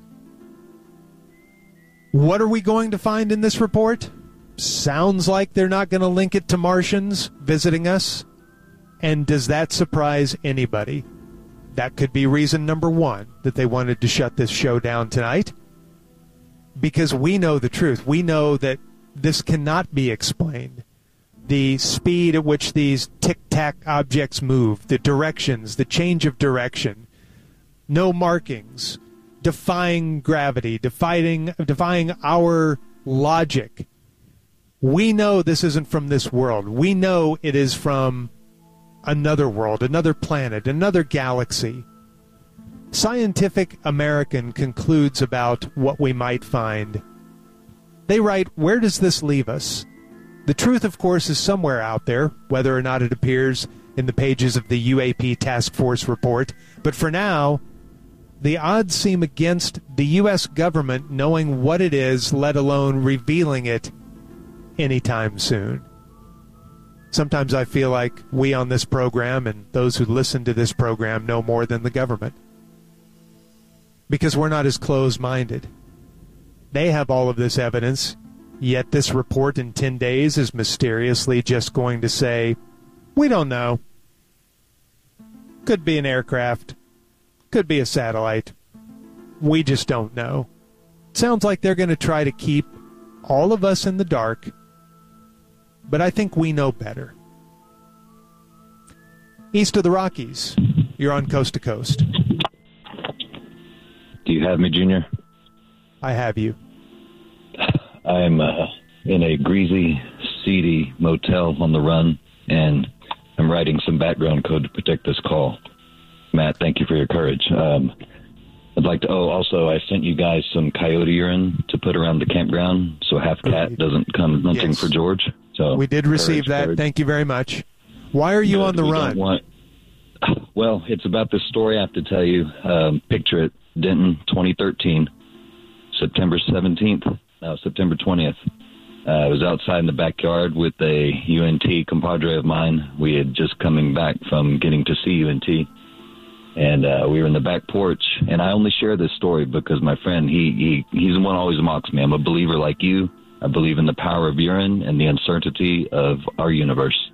What are we going to find in this report? Sounds like they're not going to link it to Martians visiting us. And does that surprise anybody? That could be reason number one that they wanted to shut this show down tonight. Because we know the truth. We know that this cannot be explained. The speed at which these tic-tac objects move, the directions, the change of direction, no markings, defying gravity, defying, defying our logic. We know this isn't from this world. We know it is from another world, another planet, another galaxy. Scientific American concludes about what we might find. They write, where does this leave us? The truth, of course, is somewhere out there, whether or not it appears in the pages of the U A P Task Force report. But for now, the odds seem against the U S government knowing what it is, let alone revealing it anytime soon. Sometimes I feel like we on this program and those who listen to this program know more than the government. Because we're not as closed-minded. They have all of this evidence, yet this report in ten days is mysteriously just going to say, we don't know. Could be an aircraft. Could be a satellite. We just don't know. Sounds like they're going to try to keep all of us in the dark, but I think we know better. East of the Rockies, you're on Coast to Coast.
Do you have me, Junior?
I have you.
I'm uh, in a greasy, seedy motel on the run, and I'm writing some background code to protect this call. Matt, thank you for your courage. Um, I'd like to, oh, also, I sent you guys some coyote urine to put around the campground so Half Cat doesn't come hunting
yes.
for George. So
we did receive
courage,
that.
courage.
Thank you very much. Why are you
Good.
on the
we
run?
Want, well, it's about this story I have to tell you. Um, picture it, Denton, twenty thirteen, September seventeenth, no, September twentieth. Uh, I was outside in the backyard with a U N T compadre of mine. We had just coming back from getting to see U N T. And uh, we were in the back porch, and I only share this story because my friend, he, he he's the one who always mocks me. I'm a believer like you. I believe in the power of urine and the uncertainty of our universe.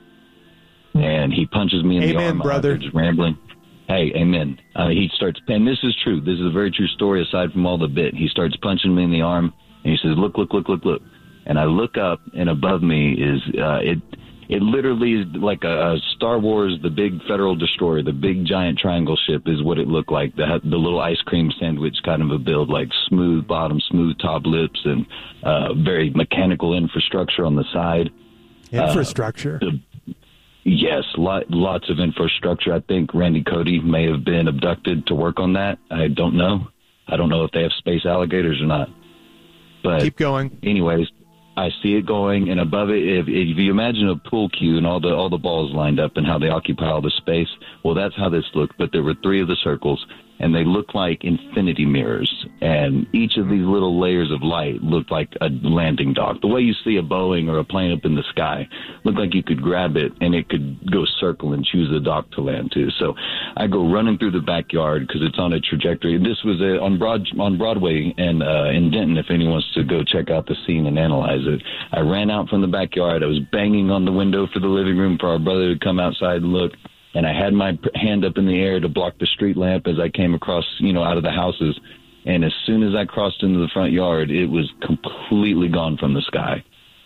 And he punches me in
amen,
the arm.
brother.
I'm just rambling. Hey, amen. Uh, he starts, and this is true. This is a very true story aside from all the bit. He starts punching me in the arm, and he says, look, look, look, look, look. And I look up, and above me is, uh, it It literally is like a, a Star Wars, the big Federal destroyer, the big giant triangle ship is what it looked like. The, the little ice cream sandwich kind of a build, like smooth bottom, smooth top lips, and uh, very mechanical infrastructure on the side.
Infrastructure?
Uh, the, yes, lot, lots of infrastructure. I think Randy Cody may have been abducted to work on that. I don't know. I don't know if they have space alligators or not. But
keep going.
Anyways. I see it going, and above it, if, if you imagine a pool cue and all the all the balls lined up and how they occupy all the space, well, that's how this looked. But there were three of the circles, and they looked like infinity mirrors. And each of these little layers of light looked like a landing dock. The way you see a Boeing or a plane up in the sky, looked like you could grab it, and it could go circle and choose a dock to land to. So I go running through the backyard because it's on a trajectory. This was a, on Broad on Broadway and uh, in Denton, if anyone wants to go check out the scene and analyze it. I ran out from the backyard. I was banging on the window for the living room for our brother to come outside and look. And I had my hand up in the air to block the street lamp as I came across, you know, out of the houses. And as soon as I crossed into the front yard, it was completely gone from the sky.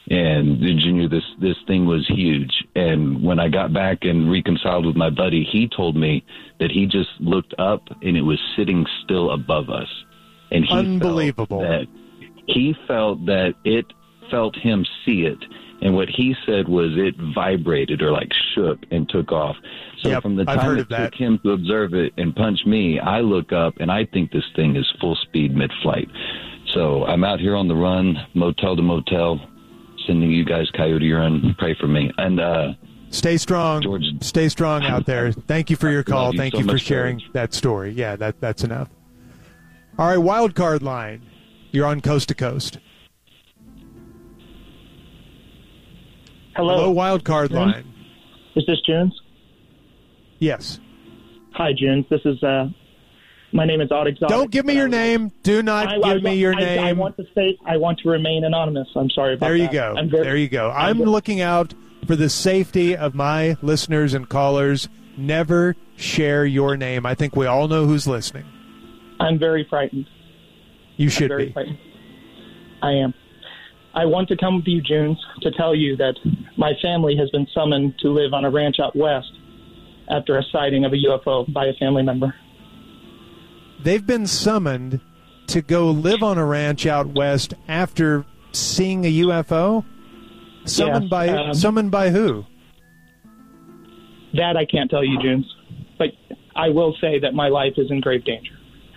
And Junior, this, this thing was huge. And when I got back and reconciled with my buddy, he told me that he just looked up and it was sitting still above us. And he
Unbelievable.
Felt that he felt that it felt him see it. And what he said was it vibrated or like shook and took off. So
yep,
from the
I've
time
heard
it
of that.
took him to observe it and punch me, I look up and I think this thing is full speed mid-flight. So I'm out here on the run, motel to motel, sending you guys Coyote Run. Pray for me. And uh,
stay strong.
George,
stay strong out there. Thank you for your call.
you
Thank
so
you for
much,
sharing
George.
that story. Yeah, that that's enough. All right, wild card line. You're on Coast to Coast.
Hello.
Hello, wild card
Junes?
line.
Is this Junes?
Yes.
Hi, Junes. This is, uh, my name is Odd Exotic.
Don't give me your name. Do not
I,
give
I,
me your
I,
name.
I want to say, I want to remain anonymous. I'm sorry about
there you
that.
go.
I'm very,
there you go. I'm,
I'm
looking out for the safety of my listeners and callers. Never share your name. I think we all know who's listening.
I'm very frightened.
You should
I'm very
be.
Frightened. I am. I want to come to you, Junes, to tell you that my family has been summoned to live on a ranch out west after a sighting of a U F O by a family member.
They've been summoned to go live on a ranch out west after seeing a U F O? Summoned
Yes,
by
um,
summoned by who?
That I can't tell you, Junes. But I will say that my life is in grave danger.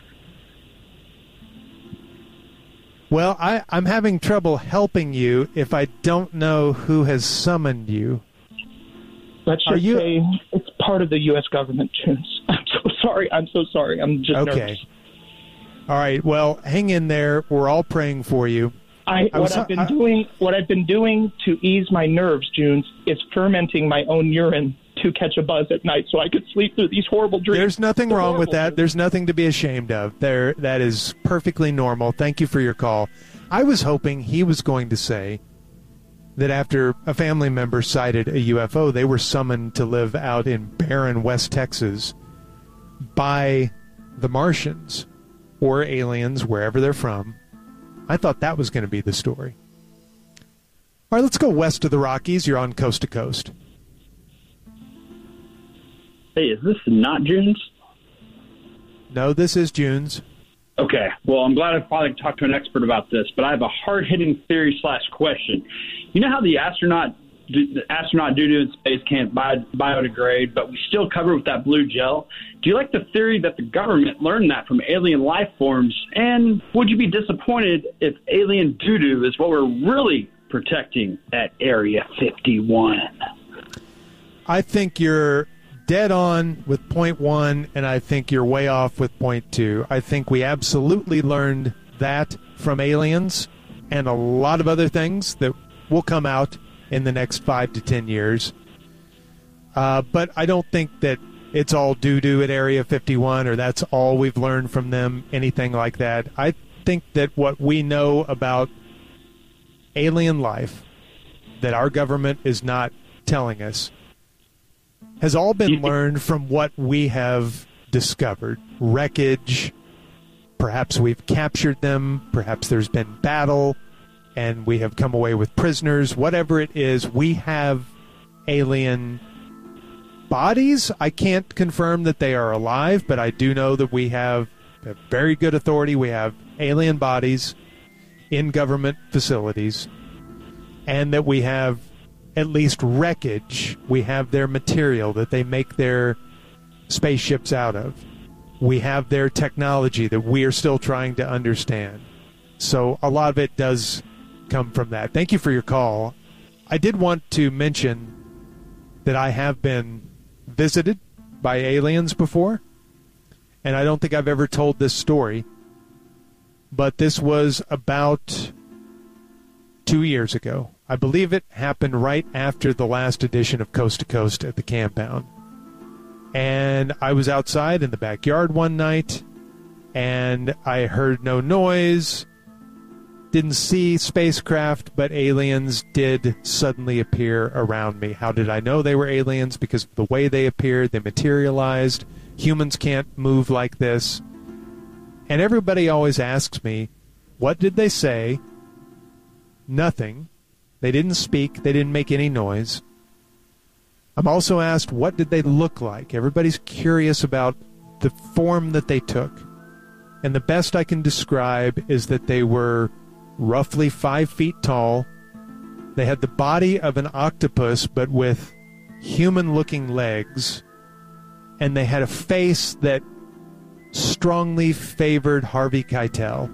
Well, I, I'm having trouble helping you if I don't know who has summoned you.
Let's
Are
just
you-
say it's part of the U S government, Junes. I'm so sorry. I'm so sorry. I'm just
Okay.
nervous.
All right. Well, hang in there. We're all praying for you.
I,
I
what
was-
I've been
I-
doing, what I've been doing to ease my nerves, Junes, is fermenting my own urine to catch a buzz at night, so I could sleep through these horrible dreams.
There's nothing
They're
wrong with
horrible.
that. There's nothing to be ashamed of. There, that is perfectly normal. Thank you for your call. I was hoping he was going to say that after a family member sighted a U F O, they were summoned to live out in barren West Texas by the Martians or aliens, wherever they're from. I thought that was going to be the story. All right, let's go west of the Rockies. You're on Coast to Coast.
Hey, is this not June's?
No, this is June's.
Okay. Well, I'm glad I finally talked to an expert about this, but I have a hard-hitting theory slash question. You know how the astronaut the astronaut doo-doo in space can't bio, biodegrade, but we still cover it with that blue gel? Do you like the theory that the government learned that from alien life forms? And would you be disappointed if alien doo-doo is what we're really protecting at Area fifty-one?
I think you're dead on with point one, and I think you're way off with point two. I think we absolutely learned that from aliens and a lot of other things that will come out in the next five to ten years. Uh, but I don't think that it's all doo-doo at Area fifty-one or that's all we've learned from them, anything like that. I think that what we know about alien life that our government is not telling us has all been learned from what we have discovered. Wreckage, perhaps we've captured them, perhaps there's been battle, and we have come away with prisoners. Whatever it is, we have alien bodies. I can't confirm that they are alive, but I do know that we have a very good authority. We have alien bodies in government facilities, and that we have at least wreckage. We have their material that they make their spaceships out of. We have their technology that we are still trying to understand. So a lot of it does come from that. Thank you for your call. I did want to mention that I have been visited by aliens before, and I don't think I've ever told this story, but this was about two years ago. I believe it happened right after the last edition of Coast to Coast at the Campound. And I was outside in the backyard one night, and I heard no noise, didn't see spacecraft, but aliens did suddenly appear around me. How did I know they were aliens? Because of the way they appeared, they materialized. Humans can't move like this. And everybody always asks me, what did they say? Nothing. They didn't speak. They didn't make any noise. I'm also asked, what did they look like? Everybody's curious about the form that they took. And the best I can describe is that they were roughly five feet tall. They had the body of an octopus, but with human-looking legs. And they had a face that strongly favored Harvey Keitel.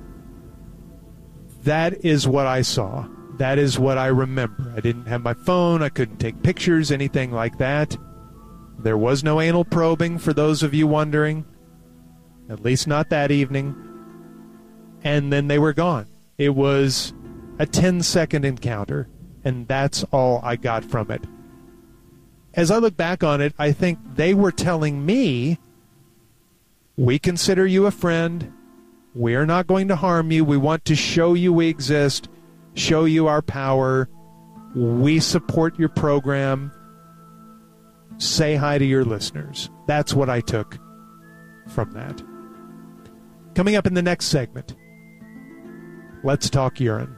That is what I saw. That is what I remember. I didn't have my phone. I couldn't take pictures, anything like that. There was no anal probing, for those of you wondering. At least not that evening. And then they were gone. It was a ten-second encounter, and that's all I got from it. As I look back on it, I think they were telling me, we consider you a friend. We are not going to harm you. We want to show you we exist, show you our power. We support your program. Say hi to your listeners. That's what I took from that. Coming up in the next segment, let's talk urine.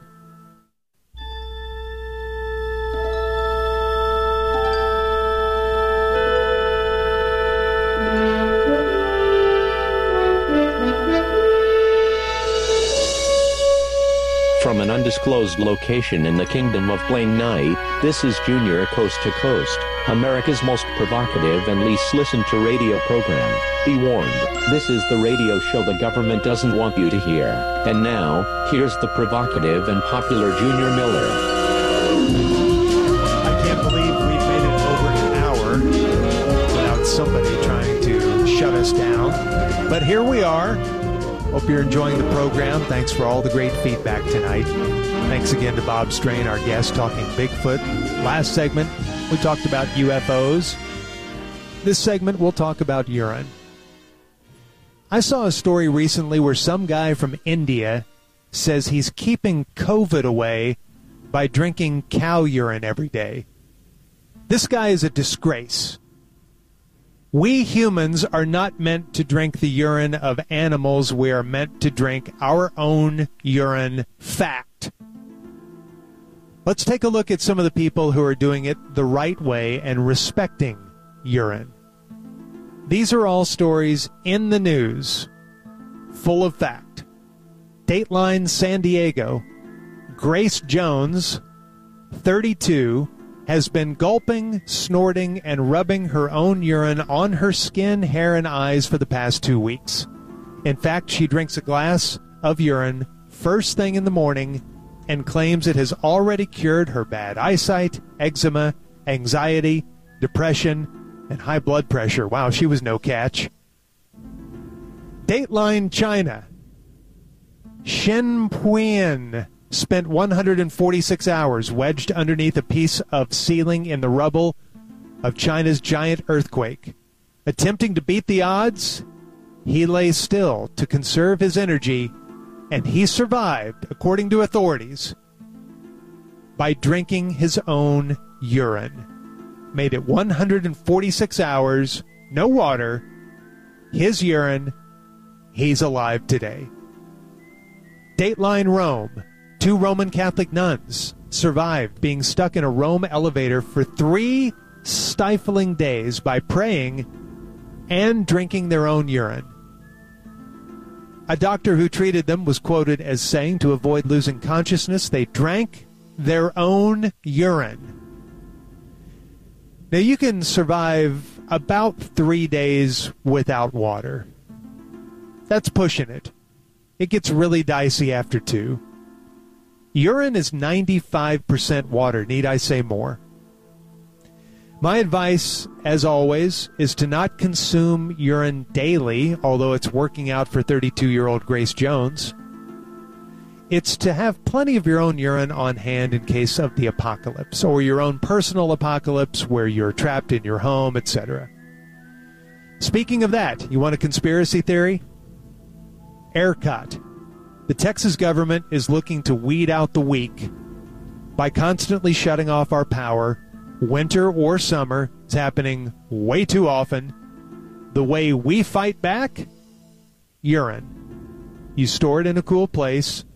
From an undisclosed location in the kingdom of Blaine Knight, this is Junior Coast to Coast, America's most provocative and least listened to radio program. Be warned, this is the radio show the government doesn't want you to hear. And now, here's the provocative and popular Junior Miller.
I can't believe we've made it over an hour without somebody trying to shut us down. But here we are. Hope you're enjoying the program. Thanks for all the great feedback tonight. Thanks again to Bob Strain, our guest, talking Bigfoot. Last segment, we talked about U F Os. This segment, we'll talk about urine. I saw a story recently where some guy from India says he's keeping COVID away by drinking cow urine every day. This guy is a disgrace. We humans are not meant to drink the urine of animals. We are meant to drink our own urine. Fact. Let's take a look at some of the people who are doing it the right way and respecting urine. These are all stories in the news, full of fact. Dateline San Diego. Grace Jones, thirty-two, has been gulping, snorting, and rubbing her own urine on her skin, hair, and eyes for the past two weeks. In fact, she drinks a glass of urine first thing in the morning and claims it has already cured her bad eyesight, eczema, anxiety, depression, and high blood pressure. Wow, she was no catch. Dateline China. Shen Puan spent one hundred forty-six hours wedged underneath a piece of ceiling in the rubble of China's giant earthquake. Attempting to beat the odds, he lay still to conserve his energy, and he survived, according to authorities, by drinking his own urine. Made it one hundred forty-six hours, no water, his urine, he's alive today. Dateline Rome. Two Roman Catholic nuns survived being stuck in a Rome elevator for three stifling days by praying and drinking their own urine. A doctor who treated them was quoted as saying to avoid losing consciousness, they drank their own urine. Now, you can survive about three days without water. That's pushing it. It gets really dicey after two. Urine is ninety-five percent water. Need I say more? My advice, as always, is to not consume urine daily, although it's working out for thirty-two-year-old Grace Jones. It's to have plenty of your own urine on hand in case of the apocalypse, or your own personal apocalypse where you're trapped in your home, et cetera. Speaking of that, you want a conspiracy theory? ERCOT. The Texas government is looking to weed out the weak by constantly shutting off our power, winter or summer. It's happening way too often. The way we fight back? Urine. You store it in a cool place.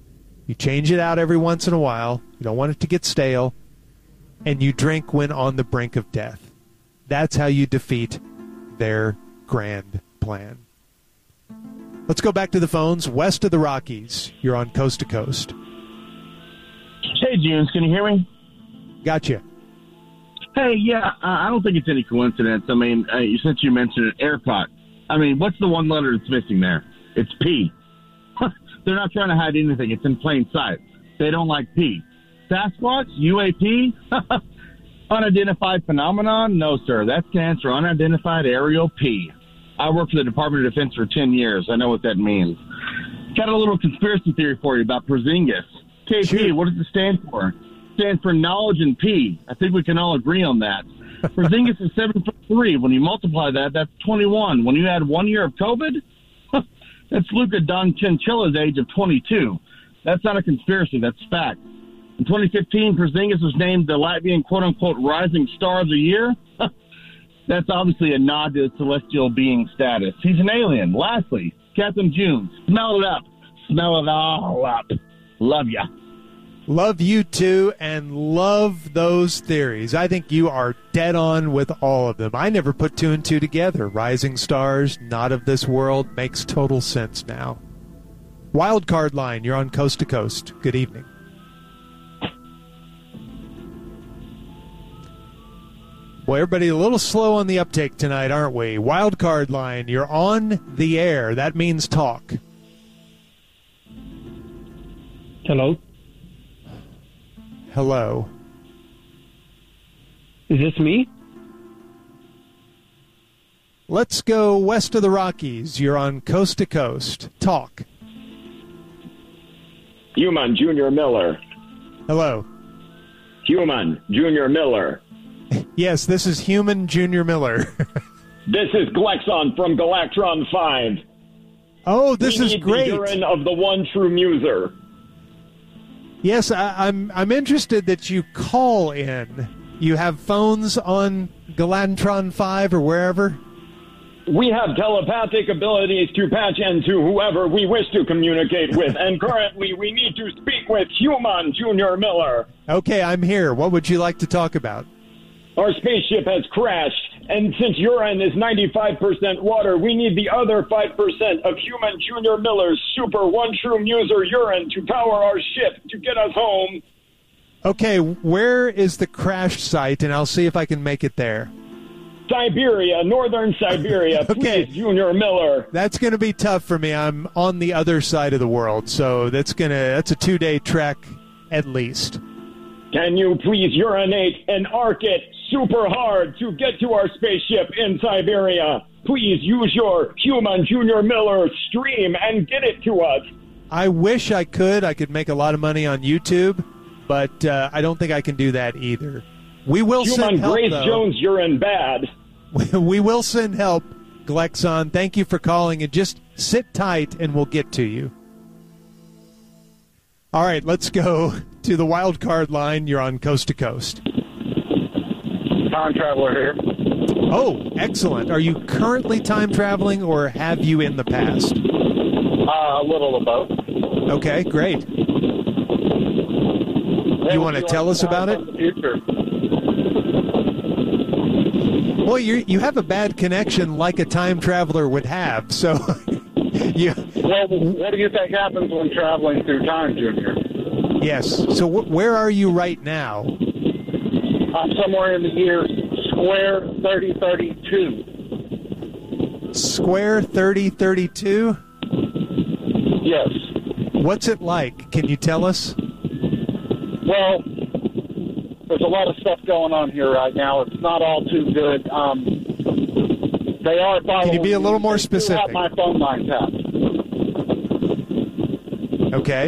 You change it out every once in a while. You don't want it to get stale. And you drink when on the brink of death. That's how you defeat their grand plan. Let's go back to the phones. West of the Rockies, you're on Coast to Coast.
Hey, Junes, can you hear me?
Gotcha.
Hey, yeah, uh, I don't think it's any coincidence. I mean, uh, since you mentioned it, ERCOT. I mean, what's the one letter that's missing there? It's P. They're not trying to hide anything. It's in plain sight. They don't like P. Sasquatch? U A P? Unidentified phenomenon? No, sir. That stands for Unidentified Aerial P. I worked for the Department of Defense for ten years. I know what that means. Got a little conspiracy theory for you about Porzingis. K P, sure. What does it stand for? It stands for knowledge and P. I think we can all agree on that. Porzingis is seven foot three. When you multiply that, that's twenty-one. When you add one year of COVID, that's Luka Doncic's age of twenty-two. That's not a conspiracy. That's fact. In twenty fifteen, Porzingis was named the Latvian quote-unquote rising star of the year. That's obviously a nod to celestial being status. He's an alien. Lastly, Captain June, smell it up. Smell it all up. Love ya.
Love you too, and love those theories. I think you are dead on with all of them. I never put two and two together. Rising stars, not of this world, makes total sense now. Wild card line, you're on Coast to Coast. Good evening. Boy, everybody a little slow on the uptake tonight, aren't we? Wild card line, you're on the air. That means talk.
Hello?
Hello.
Is this me?
Let's go west of the Rockies. You're on Coast to Coast. Talk.
Human Junior Miller.
Hello.
Human Junior Miller.
Yes, this is Human Junior Miller.
This is Glexon from Galactron five.
Oh, this
we
is
need
great.
The urine of the one true muser.
Yes, I, I'm I'm interested that you call in. You have phones on Galactron five or wherever?
We have telepathic abilities to patch into whoever we wish to communicate with, and currently we need to speak with Human Junior Miller.
Okay, I'm here. What would you like to talk about?
Our spaceship has crashed, and since urine is ninety-five percent water, we need the other five percent of Human Junior Miller's super one true muser urine to power our ship to get us home.
Okay, where is the crash site, and I'll see if I can make it there.
Siberia, northern Siberia.
Okay.
Please, Junior Miller.
That's going to be tough for me. I'm on the other side of the world, so that's gonna that's a two-day trek at least.
Can you please urinate and arc it super hard to get to our spaceship in Siberia? Please use your Human Junior Miller stream and get it to us.
I wish I could. I could make a lot of money on YouTube, but uh, I don't think I can do that either. We will
Human
send help,
Grace
though.
Jones, you're in bad.
We will send help, Glexon. Thank you for calling, and just sit tight, and we'll get to you. All right, let's go to the wild card line. You're on Coast to Coast.
Time traveler here.
Oh, excellent. Are you currently time traveling, or have you in the past?
Uh, a little of both.
Okay, great. You want to tell us about it?
The future.
Well, you you have a bad connection like a time traveler would have, so you...
Well, what do you think happens when traveling through time, Junior?
Yes. So wh- where are you right now?
I'm somewhere in the year square thirty thirty-two.
Square thirty thirty-two?
Yes.
What's it like? Can you tell us?
Well, there's a lot of stuff going on here right now. It's not all too good. Um, they are following.
Can you be a little more
they
specific?
Do have my phone line tapped.
Okay.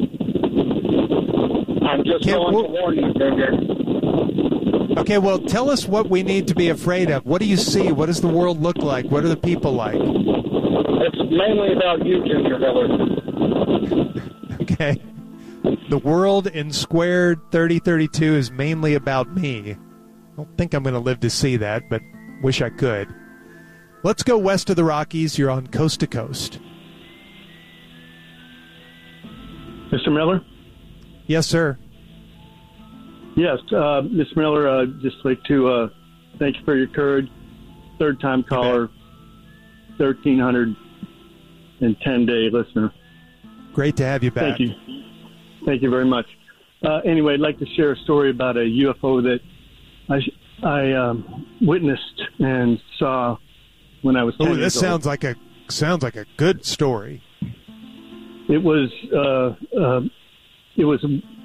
I'm just
Can,
going
well,
to warn you, Junior.
Okay, well, tell us what we need to be afraid of. What do you see? What does the world look like? What are the people like?
It's mainly about you, Junior Miller.
Okay. The world in square thirty thirty-two is mainly about me. I don't think I'm going to live to see that, but wish I could. Let's go west of the Rockies. You're on Coast to Coast.
Mister Miller?
Yes, sir.
Yes, uh, Mister Miller, uh, just like to uh, thank you for your courage. Third time caller, thirteen hundred ten day listener.
Great to have you back.
Thank you. Thank you very much. Uh, anyway, I'd like to share a story about a U F O that I, I um, witnessed and saw when I was ten
Oh,
years
this
old.
sounds like a sounds like a good story.
It was uh, uh, it was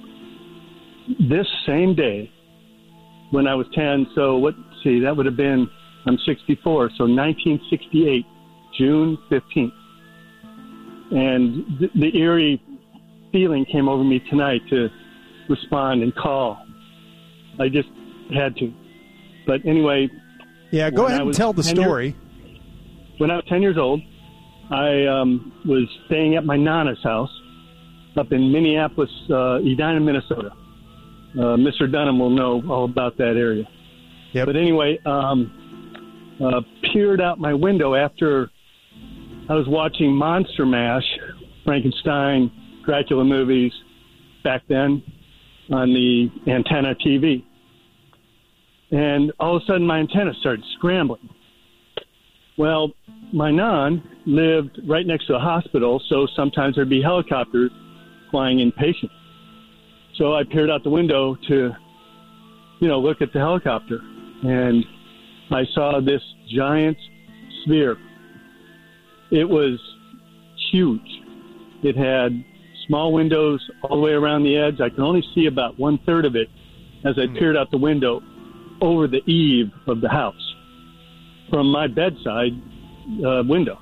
this same day when I was ten. So what? See, that would have been I'm sixty-four. So nineteen sixty-eight, June fifteenth, and th- the eerie feeling came over me tonight to respond and call. I just had to. But anyway,
yeah, go
when
ahead
I
and
was
tell the
ten year-
story.
when I was ten years old, I um, was staying at my Nana's house up in Minneapolis, uh, Edina, Minnesota. Uh, Mister Dunham will know all about that area.
Yep.
But anyway, um, uh, peered out my window after I was watching Monster Mash, Frankenstein, Dracula movies back then on the antenna T V. And all of a sudden my antenna started scrambling. Well, my nan lived right next to a hospital, so sometimes there'd be helicopters flying in patients. So I peered out the window to, you know, look at the helicopter, and I saw this giant sphere. It was huge. It had small windows all the way around the edge. I could only see about one third of it as I peered out the window over the eave of the house from my bedside uh, window,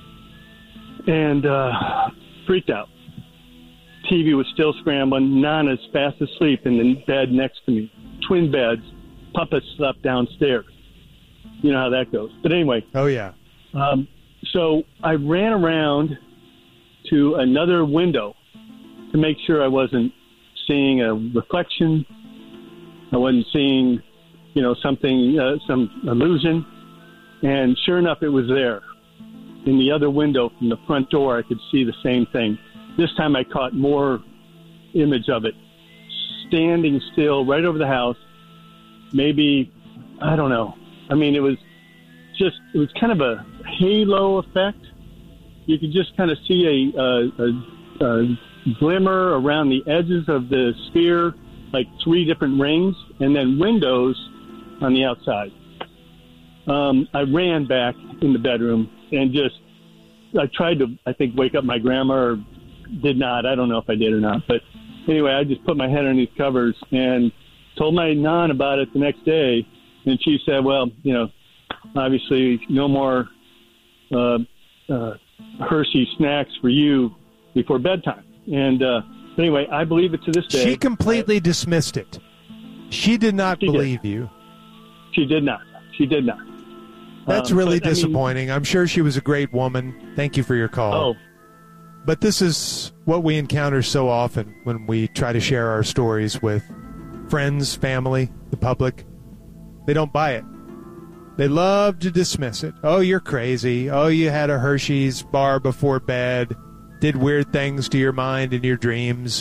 and uh, freaked out. T V was still scrambling. Nana's fast asleep in the bed next to me. Twin beds. Papa slept downstairs. You know how that goes. But anyway.
Oh, yeah.
Um, so I ran around to another window to make sure I wasn't seeing a reflection. I wasn't seeing, you know, something, uh, some illusion. And sure enough, it was there. In the other window from the front door, I could see the same thing. This time I caught more image of it. Standing still right over the house. Maybe, I don't know. I mean, it was just, it was kind of a halo effect. You could just kind of see a, a, a, a glimmer around the edges of the sphere, like three different rings, and then windows on the outside. Um, I ran back in the bedroom and just, I tried to, I think, wake up my grandma, or did not. I don't know if I did or not. But anyway, I just put my head underneath covers and told my nan about it the next day. And she said, well, you know, obviously no more uh, uh, Hershey snacks for you before bedtime. And uh, anyway, I believe it to this day.
She completely dismissed it. She did not
She
believe
did.
you.
She did not. She did not.
That's
Um,
really
but, I mean-
disappointing. I'm sure she was a great woman. Thank you for your call.
Oh.
But this is what we encounter so often when we try to share our stories with friends, family, the public. They don't buy it. They love to dismiss it. Oh, you're crazy. Oh, you had a Hershey's bar before bed, did weird things to your mind in your dreams.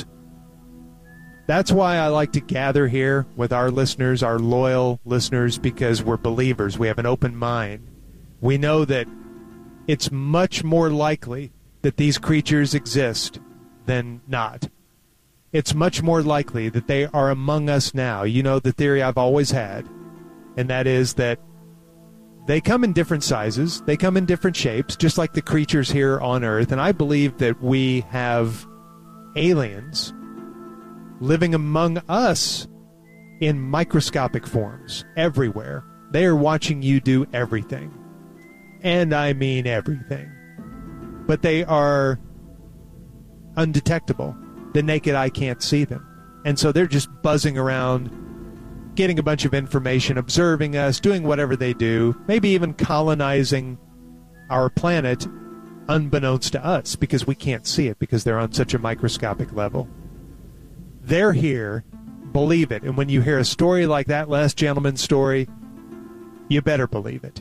That's why I like to gather here with our listeners, our loyal listeners, because we're believers. We have an open mind. We know that it's much more likely that these creatures exist than not. It's much more likely that they are among us now. You know the theory I've always had, and that is that they come in different sizes, they come in different shapes, just like the creatures here on Earth, and I believe that we have aliens living among us in microscopic forms everywhere. They are watching you do everything. And I mean everything. But they are undetectable. The naked eye can't see them. And so they're just buzzing around, getting a bunch of information, observing us, doing whatever they do, maybe even colonizing our planet unbeknownst to us because we can't see it because they're on such a microscopic level. They're here, believe it. And when you hear a story like that last gentleman's story, you better believe it.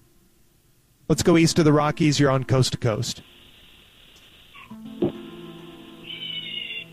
Let's go east of the Rockies. You're on Coast to Coast.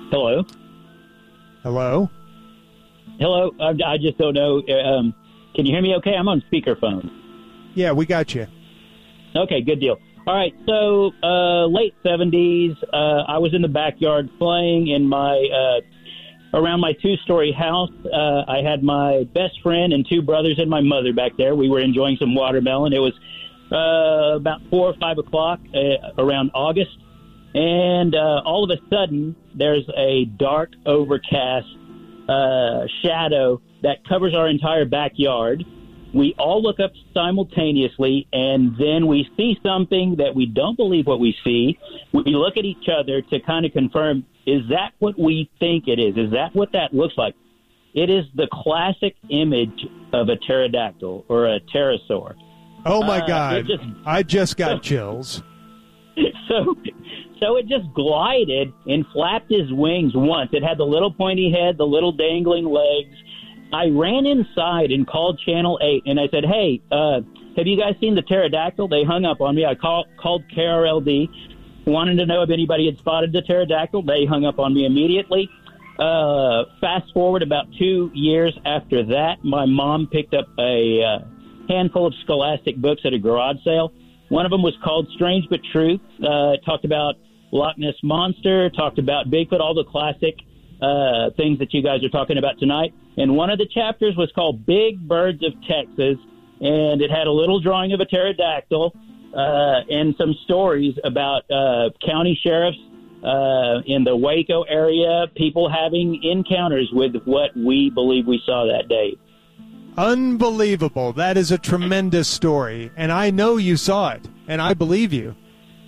Hello?
Hello?
Hello? I, I just don't know. Um, can you hear me okay? I'm on speakerphone.
Yeah, we got you.
Okay, good deal. All right, so uh, late seventies, uh, I was in the backyard playing in my uh, around my two-story house. Uh, I had my best friend and two brothers and my mother back there. We were enjoying some watermelon. It was uh, about four or five o'clock uh, around August, and uh, all of a sudden, there's a dark, overcast uh, shadow that covers our entire backyard. We all look up simultaneously, and then we see something that we don't believe what we see. We look at each other to kind of confirm, is that what we think it is? Is that what that looks like? It is the classic image of a pterodactyl or a pterosaur.
Oh, my
Uh,
God.
it just-
I just got chills.
So, so it just glided and flapped his wings once. It had the little pointy head, the little dangling legs. I ran inside and called Channel eight, and I said, hey, uh, have you guys seen the pterodactyl? They hung up on me. I call, called K R L D, wanted to know if anybody had spotted the pterodactyl. They hung up on me immediately. Uh, fast forward about two years after that, my mom picked up a uh, handful of Scholastic books at a garage sale. One of them was called Strange But True. Uh, it talked about Loch Ness Monster, talked about Bigfoot, all the classic uh, things that you guys are talking about tonight. And one of the chapters was called Big Birds of Texas, and it had a little drawing of a pterodactyl uh, and some stories about uh, county sheriffs uh, in the Waco area, people having encounters with what we believe we saw that day.
Unbelievable. That is a tremendous story, and I know you saw it, and I believe you.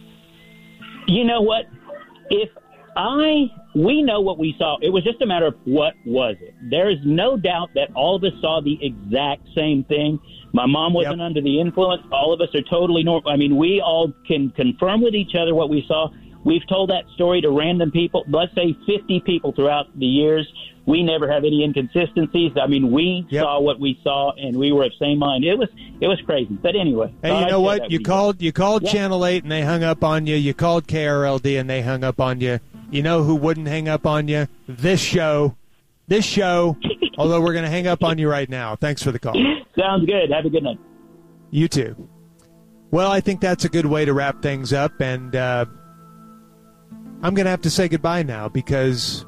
You know what? If I, we know what we saw. It was just a matter of what was it. There is no doubt that all of us saw the exact same thing. My mom wasn't yep. under the influence. All of us are totally normal. I mean, we all can confirm with each other what we saw. We've told that story to random people, let's say fifty people throughout the years. We never have any inconsistencies. I mean, we yep. saw what we saw, and we were of same mind. It was it was crazy. But anyway.
Hey, you know what? You called, you called
yeah.
Channel eight, and they hung up on you. You called K R L D, and they hung up on you. You know who wouldn't hang up on you? This show. This show. Although we're going to hang up on you right now. Thanks for the call.
Sounds good. Have a good night.
You too. Well, I think that's a good way to wrap things up, and uh, I'm going to have to say goodbye now because,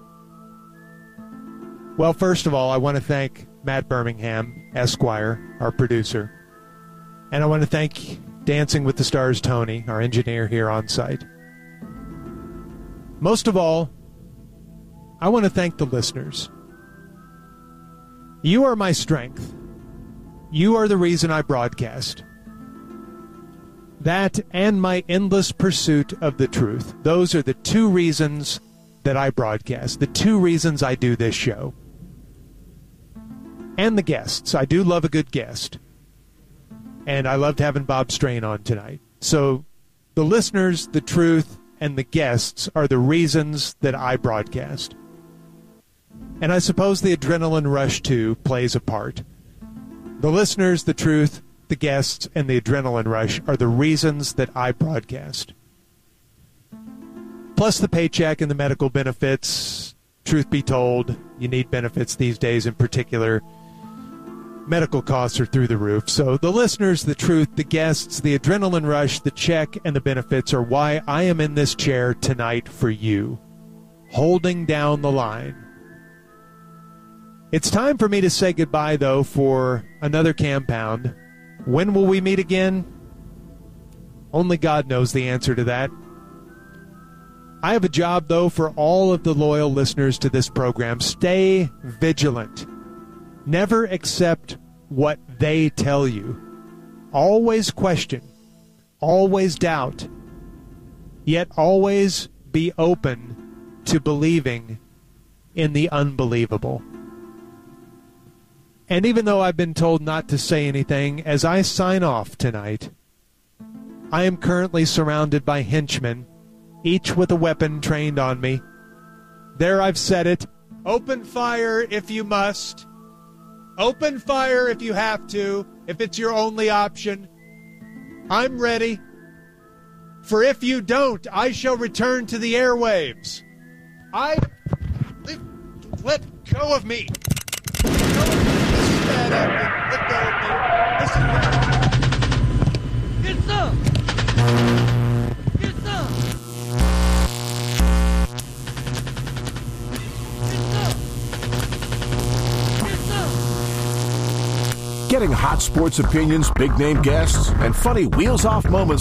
well, first of all, I want to thank Matt Birmingham, Esquire, our producer, and I want to thank Dancing with the Stars Tony, our engineer here on site. Most of all, I want to thank the listeners. You are my strength. You are the reason I broadcast. That and my endless pursuit of the truth. Those are the two reasons that I broadcast, the two reasons I do this show. And the guests. I do love a good guest. And I loved having Bob Strain on tonight. So the listeners, the truth, and the guests are the reasons that I broadcast. And I suppose the adrenaline rush, too, plays a part. The listeners, the truth, the guests, and the adrenaline rush are the reasons that I broadcast. Plus the paycheck and the medical benefits. Truth be told, you need benefits these days in particular. Medical costs are through the roof. So the listeners, the truth, the guests, the adrenaline rush, the check, and the benefits are why I am in this chair tonight for you, holding down the line. It's time for me to say goodbye, though, for another Campound. When will we meet again? Only God knows the answer to that. I have a job, though, for all of the loyal listeners to this program. Stay vigilant. Never accept what they tell you. Always question. Always doubt. Yet always be open to believing in the unbelievable. And even though I've been told not to say anything, as I sign off tonight, I am currently surrounded by henchmen, each with a weapon trained on me. There I've said it. Open fire if you must. Open fire if you have to, if it's your only option. I'm ready. For if you don't, I shall return to the airwaves. I Let go of me. Let go of me. Listen that up. Let go of me. Listen that. Get some. Get some. Get some.
Getting hot sports opinions, big name guests, and funny wheels off moments